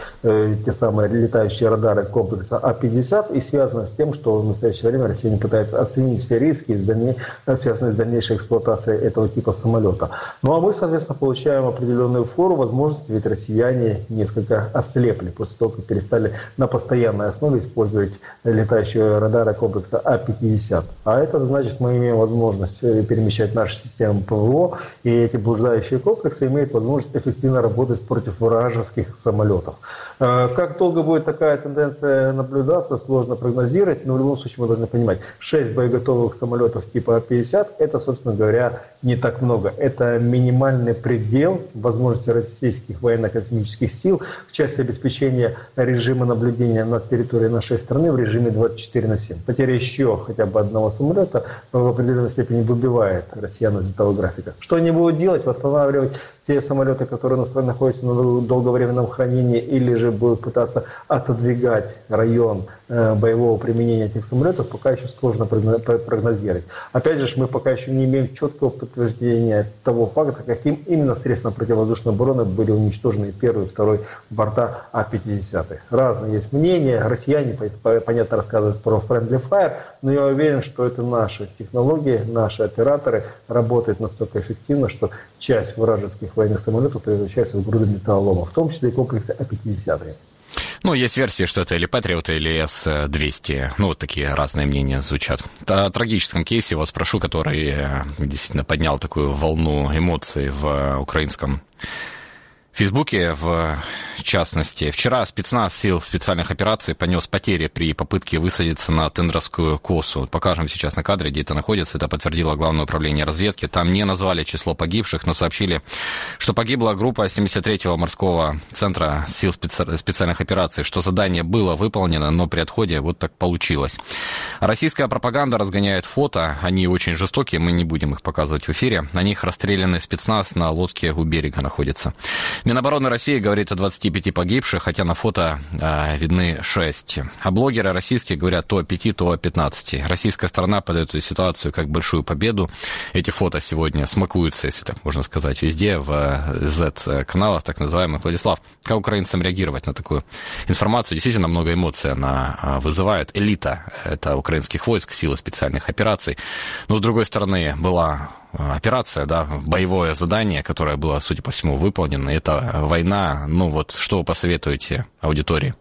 те самые летающие радары комплекса А-50, и связана с тем, что в настоящее время Россия не пытается оценить все риски, связанные с дальнейшей эксплуатацией этого типа самолета. Ну а мы, соответственно, получаем определенную фору возможности, ведь россияне несколько ослепли после того, как перестали на постоянной основе использовать летающие радары комплекса А-50. А это значит, мы имеем возможность перемещать наши системы ПВО, и эти блуждающие комплексы имеют возможность эффективно работать против вражеских самолетов. Как долго будет такая тенденция наблюдаться, сложно прогнозировать, но в любом случае мы должны понимать, 6 боеготовых самолетов типа А-50 это, собственно говоря, не так много. Это минимальный предел возможности российских военно-космических сил в части обеспечения режима наблюдения над территорией нашей страны в режиме 24/7. Потеря еще хотя бы одного самолета в определенной степени выбивает россиян из этого графика. Что они будут делать? Восстанавливать те самолеты, которые находятся на долговременном хранении, или же будут пытаться отодвигать район боевого применения этих самолетов, пока еще сложно прогнозировать. Опять же, мы пока еще не имеем четкого подтверждения того факта, каким именно средством противовоздушной обороны были уничтожены первый и второй борта А-50. Разные есть мнения. Россияне, понятно, рассказывают про friendly fire, но я уверен, что это наши технологии, наши операторы работают настолько эффективно, что часть вражеских военных самолетов превращается в груды металлолома, в том числе и комплексы А-50. Ну, есть версии, что это или Патриот, или С-200. Ну, вот такие разные мнения звучат. О трагическом кейсе вас спрошу, который действительно поднял такую волну эмоций в украинском Фейсбуке, в частности. Вчера спецназ сил специальных операций понес потери при попытке высадиться на Тендровскую косу. Покажем сейчас на кадре, где это находится. Это подтвердило Главное управление разведки. Там не назвали число погибших, но сообщили, что погибла группа 73-го морского центра сил специальных операций, что задание было выполнено, но при отходе вот так получилось. Российская пропаганда разгоняет фото. Они очень жестокие, мы не будем их показывать в эфире. На них расстрелянный спецназ на лодке у берега находится. Минобороны России говорит о 25 погибших, хотя на фото видны 6. А блогеры российские говорят то о 5, то о 15. Российская сторона подает эту ситуацию как большую победу. Эти фото сегодня смакуются, если так можно сказать, везде, в Z-каналах так называемых. Владислав, как украинцам реагировать на такую информацию? Действительно много эмоций она вызывает. Элита – это украинских войск, силы специальных операций. Но, с другой стороны, была операция, да, боевое задание, которое было, судя по всему, выполнено. Это война. Ну вот, что вы посоветуете аудитории?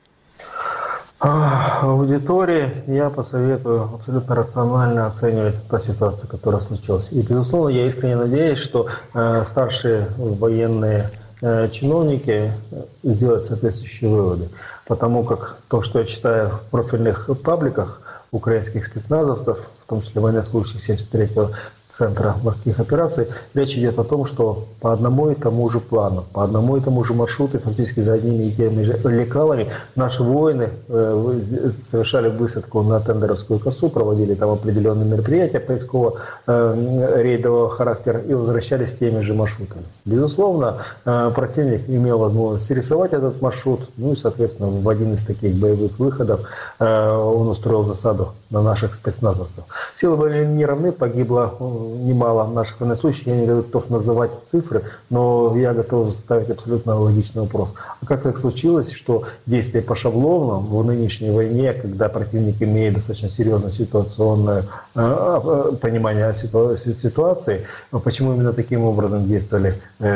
Аудитории я посоветую абсолютно рационально оценивать ту ситуацию, которая случилась. И, безусловно, я искренне надеюсь, что старшие военные чиновники сделать соответствующие выводы. Потому как то, что я читаю в профильных пабликах украинских спецназовцев, в том числе военнослужащих 73-го Центра морских операций, речь идет о том, что по одному и тому же плану, по одному и тому же маршруту, фактически за одними и теми же лекалами, наши воины совершали высадку на Тендеровскую косу, проводили там определенные мероприятия поискового рейдового характера и возвращались теми же маршрутами. Безусловно, противник имел возможность срисовать этот маршрут, ну и, соответственно, в один из таких боевых выходов он устроил засаду на наших спецназовцев. Силы были не равны, погибло немало наших военнослужащих, я не готов называть цифры, но я готов ставить абсолютно логичный вопрос. А как так случилось, что действия по шаблонам в нынешней войне, когда противник имеет достаточно серьезное ситуационное понимание ситуации, почему именно таким образом действовали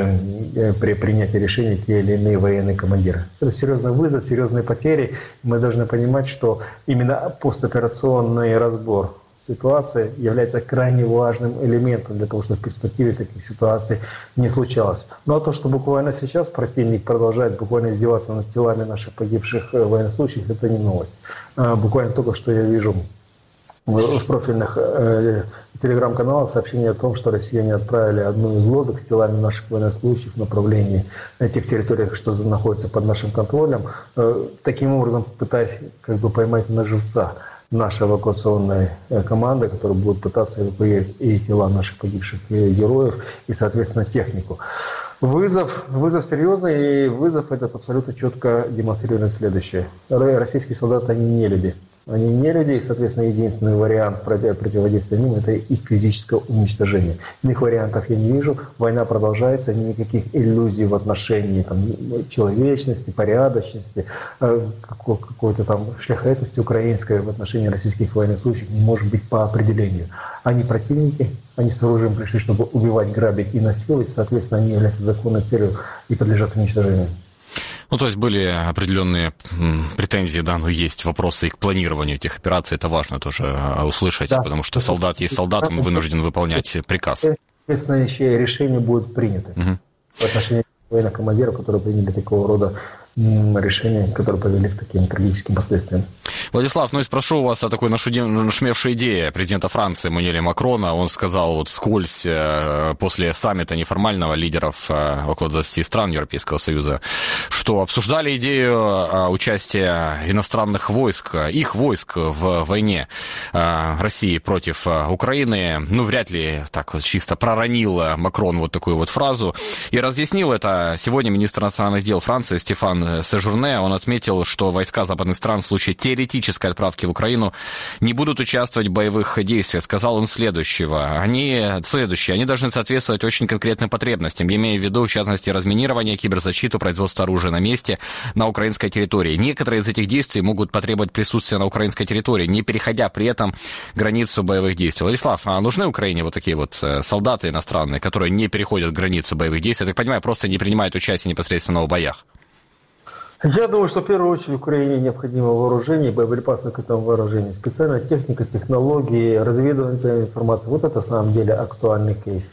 при принятии решений те или иные военные командиры? Это серьезный вызов, серьезные потери. Мы должны понимать, что именно постоперационный разбор ситуации является крайне важным элементом для того, чтобы в перспективе таких ситуаций не случалось. Ну а то, что буквально сейчас противник продолжает буквально издеваться над телами наших погибших военнослужащих, это не новость. Буквально только что я вижу в профильных телеграм-каналах сообщение о том, что россияне отправили одну из лодок с телами наших военнослужащих в направлении тех территорий, что находятся под нашим контролем, таким образом пытаясь поймать на живца нашей эвакуационной команды, которая будет пытаться эвакуировать и тела наших погибших героев, и, соответственно, технику. Вызов серьезный, и вызов этот абсолютно четко демонстрирует следующее. Российские солдаты, они не люди. Они не люди, и, соответственно, единственный вариант противодействия им – это их физическое уничтожение. Иных вариантов я не вижу. Война продолжается, никаких иллюзий в отношении человечности, порядочности, какой-то там шляхетности украинской в отношении российских военнослужащих не может быть по определению. Они противники, они с оружием пришли, чтобы убивать, грабить и насиловать, соответственно, они являются законной целью и подлежат уничтожению. Ну, то есть были определенные претензии, да, но есть вопросы и к планированию этих операций, это важно тоже услышать, да. Потому что солдат есть солдат, он вынужден выполнять приказ. Соответственно, еще решения будут приняты в отношении военных командиров, которые приняли такого рода решения, которые повели к таким трагическим последствиям. Владислав, и спрошу у вас о такой нашумевшей идее президента Франции Эммануэля Макрона. Он сказал вскользь после саммита неформального лидеров около 20 стран Европейского Союза, что обсуждали идею участия иностранных войск, их войск в войне России против Украины. Вряд ли так вот чисто проронил Макрон вот такую вот фразу. И разъяснил это сегодня министр иностранных дел Франции Стефан Сежурне. Он отметил, что войска западных стран в случае теоретической отправки в Украину не будут участвовать в боевых действиях. Сказал он следующее. Они должны соответствовать очень конкретным потребностям, имея в виду, в частности, разминирование, киберзащиту, производство оружия на месте на украинской территории. Некоторые из этих действий могут потребовать присутствия на украинской территории, не переходя при этом границу боевых действий. Владислав, а нужны Украине вот такие вот солдаты иностранные, которые не переходят границу боевых действий, я так понимаю, просто не принимают участие непосредственно в боях? Я думаю, что в первую очередь Украине необходимо вооружение, боеприпасы к этому вооружению, специальная техника, технологии, разведывательная информация. Вот это, на самом деле, актуальный кейс.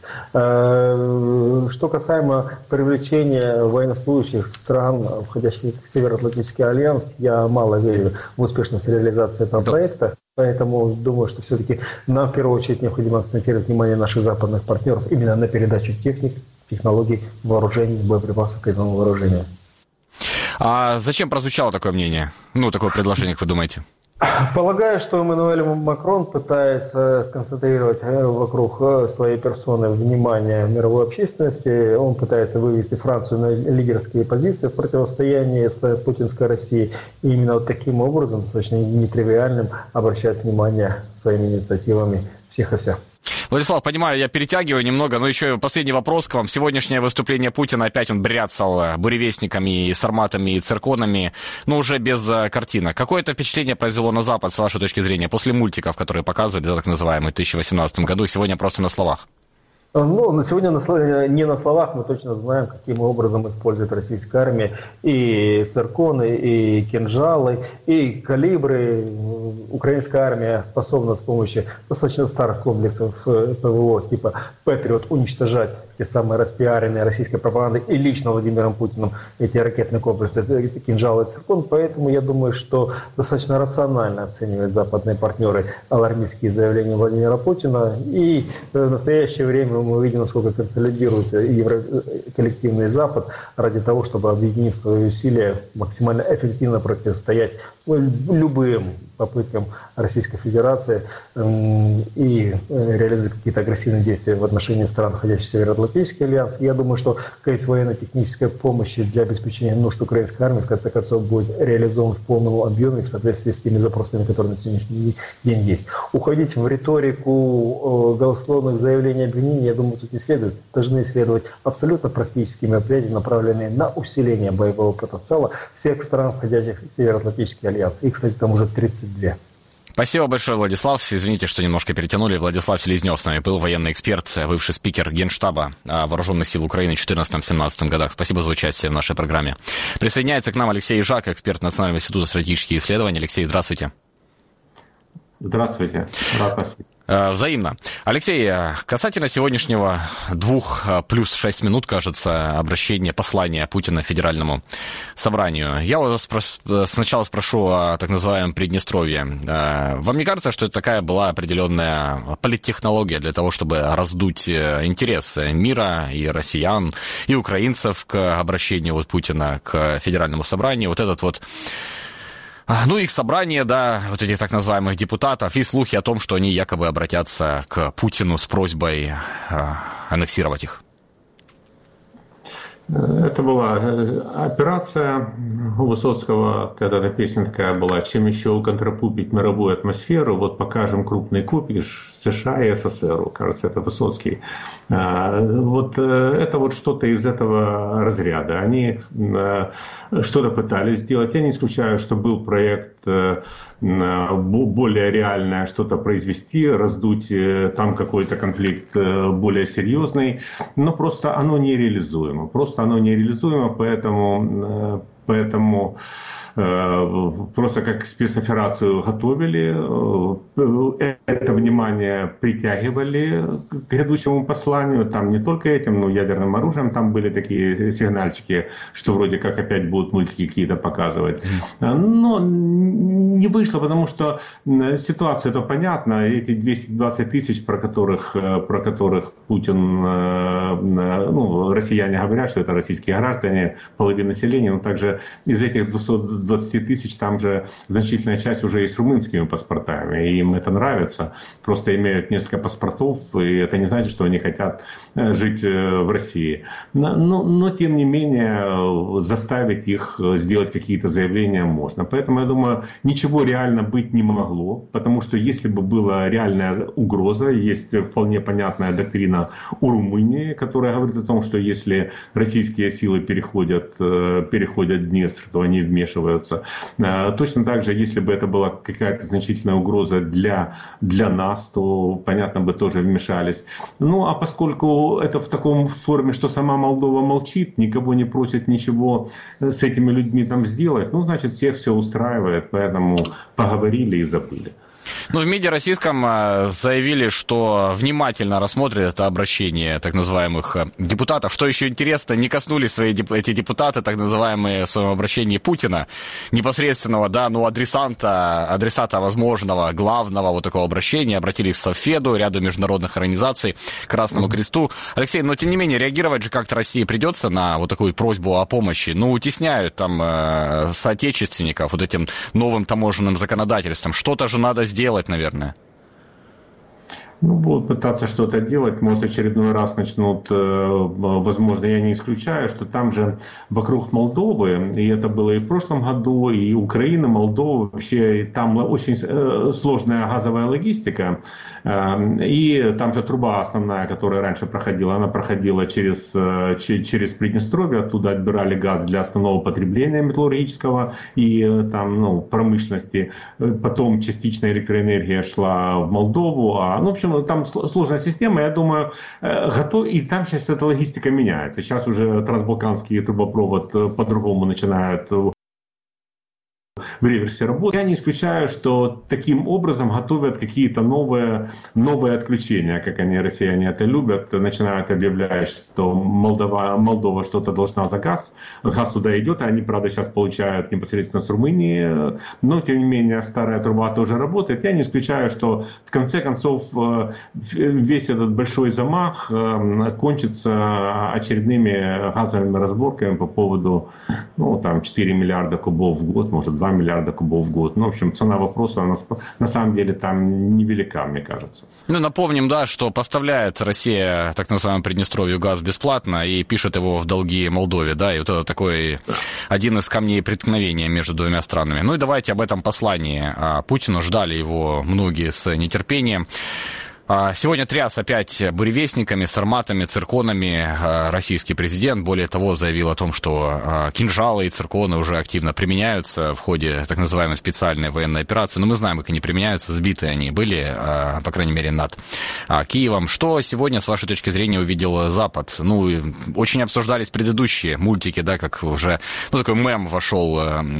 Что касаемо привлечения военнослужащих стран, входящих в Североатлантический альянс, я мало верю в успешность реализации этого проекта. Поэтому думаю, что все-таки нам в первую очередь необходимо акцентировать внимание наших западных партнеров именно на передачу техник, технологий, вооружений, боеприпасов к этому вооружению. А зачем прозвучало такое мнение? Такое предложение, как вы думаете? Полагаю, что Эммануэль Макрон пытается сконцентрировать вокруг своей персоны внимание мировой общественности. Он пытается вывести Францию на лидерские позиции в противостоянии с путинской Россией. И именно вот таким образом, достаточно нетривиальным, обращает внимание своими инициативами всех и вся. Владислав, понимаю, я перетягиваю немного, но еще последний вопрос к вам. Сегодняшнее выступление Путина, опять он бряцал буревестниками, сарматами и цирконами, но уже без картинок. Какое это впечатление произвело на Запад, с вашей точки зрения, после мультиков, которые показывали, так называемый, в 2018 году, сегодня просто на словах? На сегодня не на словах, мы точно знаем, каким образом использует российская армия и цирконы, и кинжалы, и калибры. Украинская армия способна с помощью достаточно старых комплексов ПВО типа «Патриот» уничтожать те самые распиаренные российской пропагандой и лично Владимиром Путиным эти ракетные комплексы, это «Кинжал» и «Циркон». Поэтому я думаю, что достаточно рационально оценивают западные партнеры алармистские заявления Владимира Путина. И в настоящее время мы видим, насколько консолидируется коллективный Запад ради того, чтобы, объединив свои усилия, максимально эффективно противостоять любым попыткам Российской Федерации и реализовать какие-то агрессивные действия в отношении стран, входящих в Североатлантический альянс. Я думаю, что кейс военно-технической помощи для обеспечения нужд украинской армии в конце концов будет реализован в полном объеме в соответствии с теми запросами, которые на сегодняшний день есть. Уходить в риторику голословных заявлений обвинений, я думаю, тут не следует. Должны следовать абсолютно практические мероприятия, направленные на усиление боевого потенциала всех стран, входящих в Североатлантический альянс. И, кстати, там уже 32. Спасибо большое, Владислав. Извините, что немножко перетянули. Владислав Селезнев с нами был, военный эксперт, бывший спикер Генштаба Вооруженных сил Украины в 2014-2017 годах. Спасибо за участие в нашей программе. Присоединяется к нам Алексей Жак, эксперт Национального института стратегических исследований. Алексей, здравствуйте. Здравствуйте. Рад вас видеть. Взаимно. Алексей, касательно сегодняшнего 2 плюс 6 минут, кажется, обращения, послания Путина Федеральному собранию, я вас сначала спрошу о так называемом Приднестровье. Вам не кажется, что это такая была определенная политтехнология для того, чтобы раздуть интерес мира и россиян, и украинцев к обращению Путина к Федеральному собранию? Вот этот вот их собрание, да, вот этих так называемых депутатов, и слухи о том, что они якобы обратятся к Путину с просьбой аннексировать их. Это была операция у Высоцкого, когда-то песня такая была: чем еще контрапупить мировую атмосферу, вот покажем крупный купиш США и СССР. Кажется, это Высоцкий. Вот это вот что-то из этого разряда. Они что-то пытались сделать. Я не исключаю, что был проект более реальное что-то произвести, раздуть там какой-то конфликт более серьезный, но просто оно нереализуемо. Поэтому просто как спецоперацию готовили, это внимание притягивали к грядущему посланию. Там не только этим, но ядерным оружием там были такие сигнальчики, что вроде как опять будут мультики какие-то показывать. Но не вышло, потому что ситуация-то понятна. Эти 220 тысяч, про которых Путин, россияне говорят, что это российские граждане, половина населения, но также из этих 220 тысяч там же значительная часть уже и с румынскими паспортами. И им это нравится. Просто имеют несколько паспортов, и это не значит, что они хотят жить в России. Но тем не менее, заставить их сделать какие-то заявления можно. Поэтому, я думаю, ничего реально быть не могло, потому что если бы была реальная угроза, есть вполне понятная доктрина у Румынии, которая говорит о том, что если российские силы переходят Днестр, то они вмешиваются. Точно так же, если бы это была какая-то значительная угроза для нас, то, понятно, бы тоже вмешались. А поскольку это в таком форме, что сама Молдова молчит, никого не просит ничего с этими людьми там сделать, значит, всех все устраивает, поэтому поговорили и забыли. В МИДе российском заявили, что внимательно рассмотрят это обращение так называемых депутатов. Что еще интересно, не коснулись эти депутаты, так называемые, в своем обращении Путина, непосредственного, адресата возможного, главного вот такого обращения, обратились к Совфеду, ряду международных организаций, Красному Кресту. Алексей, но тем не менее, реагировать же как-то России придется на вот такую просьбу о помощи. Утесняют там соотечественников вот этим новым таможенным законодательством. Что-то же надо сделать, наверное. Будут пытаться что-то делать, может, очередной раз начнут, возможно, я не исключаю, что там же вокруг Молдовы, и это было и в прошлом году, и Украина, Молдова, вообще там очень сложная газовая логистика, и там же труба основная, которая раньше проходила, она проходила через Приднестровье, оттуда отбирали газ для основного потребления металлургического и там, промышленности, потом частично электроэнергия шла в Молдову, в общем, там сложная система, я думаю, и там сейчас эта логистика меняется. Сейчас уже трансбалканский трубопровод по-другому начинают в реверсе работает. Я не исключаю, что таким образом готовят какие-то новые отключения, как они, россияне это любят, начинают объявлять, что Молдова что-то должна за газ туда идет, они, правда, сейчас получают непосредственно с Румынии, но, тем не менее, старая труба тоже работает. Я не исключаю, что в конце концов весь этот большой замах кончится очередными газовыми разборками по поводу, 4 миллиарда кубов в год, может, 2 миллиарда кубов в год. В общем, цена вопроса, на самом деле, там невелика, мне кажется. Напомним, да, что поставляет Россия так называемому Приднестровью газ бесплатно и пишет его в долги Молдове, да, и вот это такой один из камней преткновения между двумя странами. И давайте об этом послании Путину. Ждали его многие с нетерпением. Сегодня тряс опять буревестниками, сарматами, цирконами российский президент. Более того, заявил о том, что кинжалы и цирконы уже активно применяются в ходе так называемой специальной военной операции. Но мы знаем, как они применяются, сбиты они были, по крайней мере, над Киевом. Что сегодня, с вашей точки зрения, увидел Запад? Очень обсуждались предыдущие мультики, да, как уже, такой мем вошел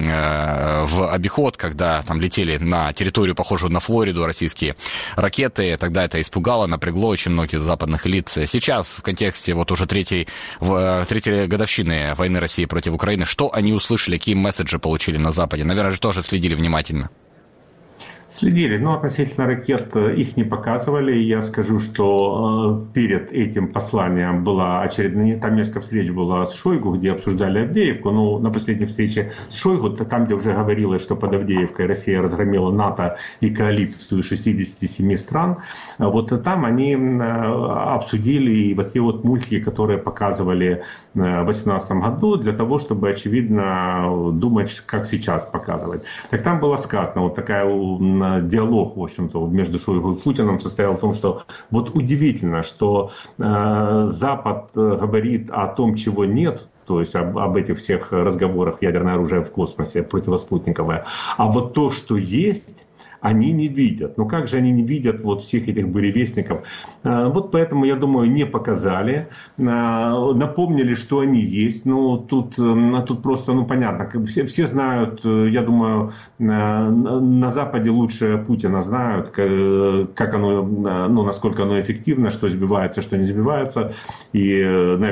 в обиход, когда там летели на территорию, похожую на Флориду, российские ракеты. Тогда это испугало, напрягло очень многих западных элит. Сейчас, в контексте уже третьей годовщины войны России против Украины, что они услышали, какие месседжи получили на Западе? Наверное, же тоже следили внимательно. Следили, но относительно ракет их не показывали. Я скажу, что перед этим посланием была очередная, там несколько встреч было с Шойгу, где обсуждали Авдеевку. На последней встрече с Шойгу, там, где уже говорилось, что под Авдеевкой Россия разгромила НАТО и коалицию 67 стран, там они обсудили и те мультики, которые показывали в 2018 году, для того, чтобы, очевидно, думать, как сейчас показывать. Так там было сказано, диалог, в общем-то, между Шойгу и Путиным состоял в том, что удивительно, что Запад говорит о том, чего нет, то есть об этих всех разговорах ядерное оружие в космосе, противоспутниковое, а то, что есть, они не видят. Как же они не видят всех этих буревестников? Поэтому, я думаю, не показали. Напомнили, что они есть. Тут просто, понятно. Все знают, я думаю, на Западе лучше Путина знают, как оно, насколько оно эффективно, что сбивается, что не сбивается. И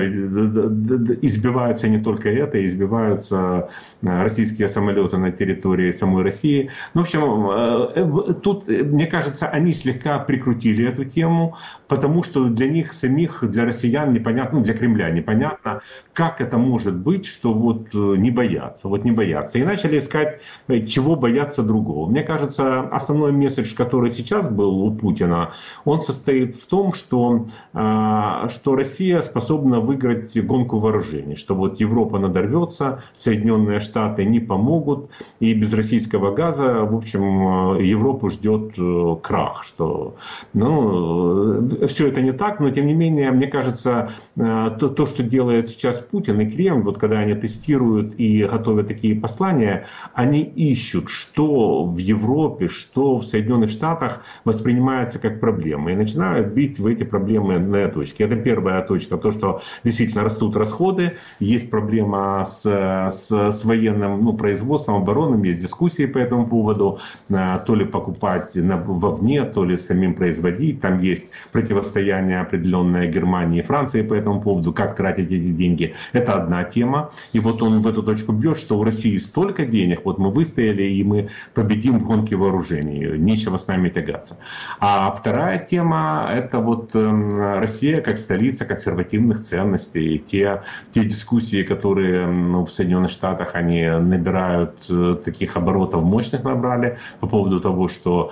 избиваются не только это, избиваются российские самолеты на территории самой России. В общем, тут, мне кажется, они слегка прикрутили эту тему, потому что для них самих, для россиян непонятно, для Кремля непонятно, как это может быть, что не боятся, не боятся. И начали искать, чего бояться другого. Мне кажется, основной месседж, который сейчас был у Путина, он состоит в том, что Россия способна выиграть гонку вооружений, что Европа надорвется, Соединенные Штаты не помогут, и без российского газа, в общем, Европу ждет крах. Что, все это не так, но тем не менее, мне кажется, то, что делает сейчас Путин и Кремль, когда они тестируют и готовят такие послания, они ищут, что в Европе, что в Соединенных Штатах воспринимается как проблема, и начинают бить в эти проблемные точки. Это первая точка, то, что действительно растут расходы, есть проблема с военным производством, оборонным, есть дискуссии по этому поводу, то ли покупать вовне, то ли самим производить. Там есть противостояние определенное Германии и Франции по этому поводу, как тратить эти деньги. Это одна тема. И он в эту точку бьет, что у России столько денег, мы выстояли, и мы победим в гонке вооружений. Нечего с нами тягаться. А вторая тема, это Россия как столица консервативных ценностей. Те дискуссии, которые в Соединенных Штатах, они набирают таких оборотов, мощных набрали, по поводу того, что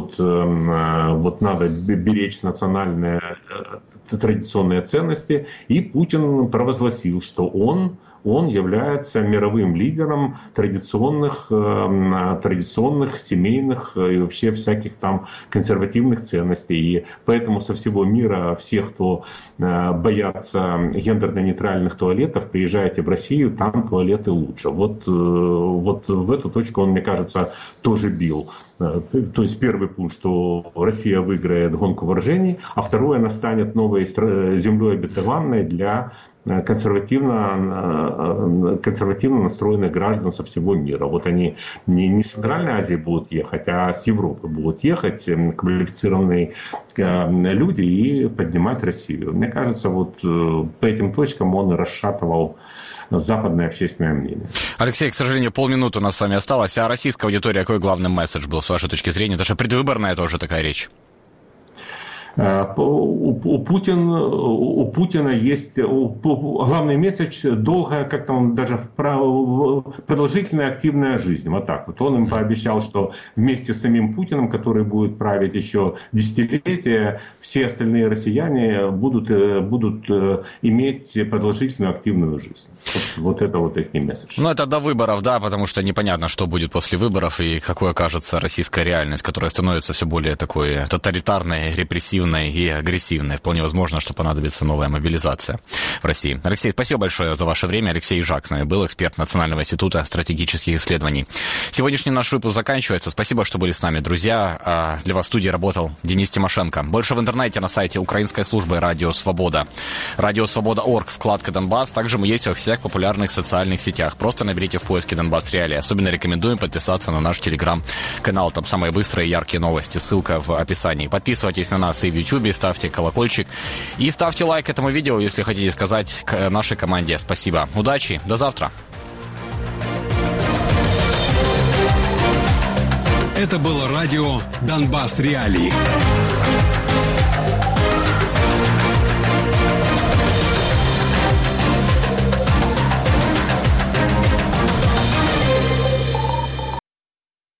надо беречь национальные традиционные ценности. И Путин провозгласил, что он является мировым лидером традиционных семейных и вообще всяких там консервативных ценностей. И поэтому со всего мира все, кто боятся гендерно-нейтральных туалетов, приезжайте в Россию, там туалеты лучше. В эту точку он, мне кажется, тоже бил. То есть первый пункт, что Россия выиграет гонку вооружений, а второе, она станет новой землей обетованной для консервативно настроенных граждан со всего мира. Вот они не с Центральной Азии будут ехать, а с Европы будут ехать квалифицированные люди и поднимать Россию. Мне кажется, вот по этим точкам он расшатывал западное общественное мнение. Алексей, к сожалению, полминуты у нас с вами осталось. А российская аудитория, какой главный месседж был, с вашей точки зрения? Это же предвыборная тоже такая речь. У Путина есть главный месседж долгая, как там даже продолжительная активная жизнь. Вот так вот. Он им пообещал, что вместе с самим Путиным, который будет править еще десятилетия, все остальные россияне будут иметь продолжительную активную жизнь. Вот это вот их месседж. Ну, это до выборов, да, потому что непонятно, что будет после выборов и какой окажется российская реальность, которая становится все более такой тоталитарной, репрессивной и агрессивной. Вполне возможно, что понадобится новая мобилизация в России. Алексей, спасибо большое за ваше время. Алексей Жак с нами был, эксперт Национального института стратегических исследований. Сегодняшний наш выпуск заканчивается. Спасибо, что были с нами, друзья. Для вас в студии работал Денис Тимошенко. Больше в интернете на сайте украинской службы «Радио Свобода». «Радио Свобода.орг», вкладка «Донбасс». Также мы есть во всех популярных социальных сетях. Просто наберите в поиске «Донбасс Реалии». Особенно рекомендуем подписаться на наш телеграм-канал. Там самые быстрые и яркие новости. Ссылка в описании. Подписывайтесь на нас и в YouTube, ставьте колокольчик и ставьте лайк этому видео, если хотите сказать к нашей команде спасибо. Удачи, до завтра. Это было радио «Донбасс Реалии».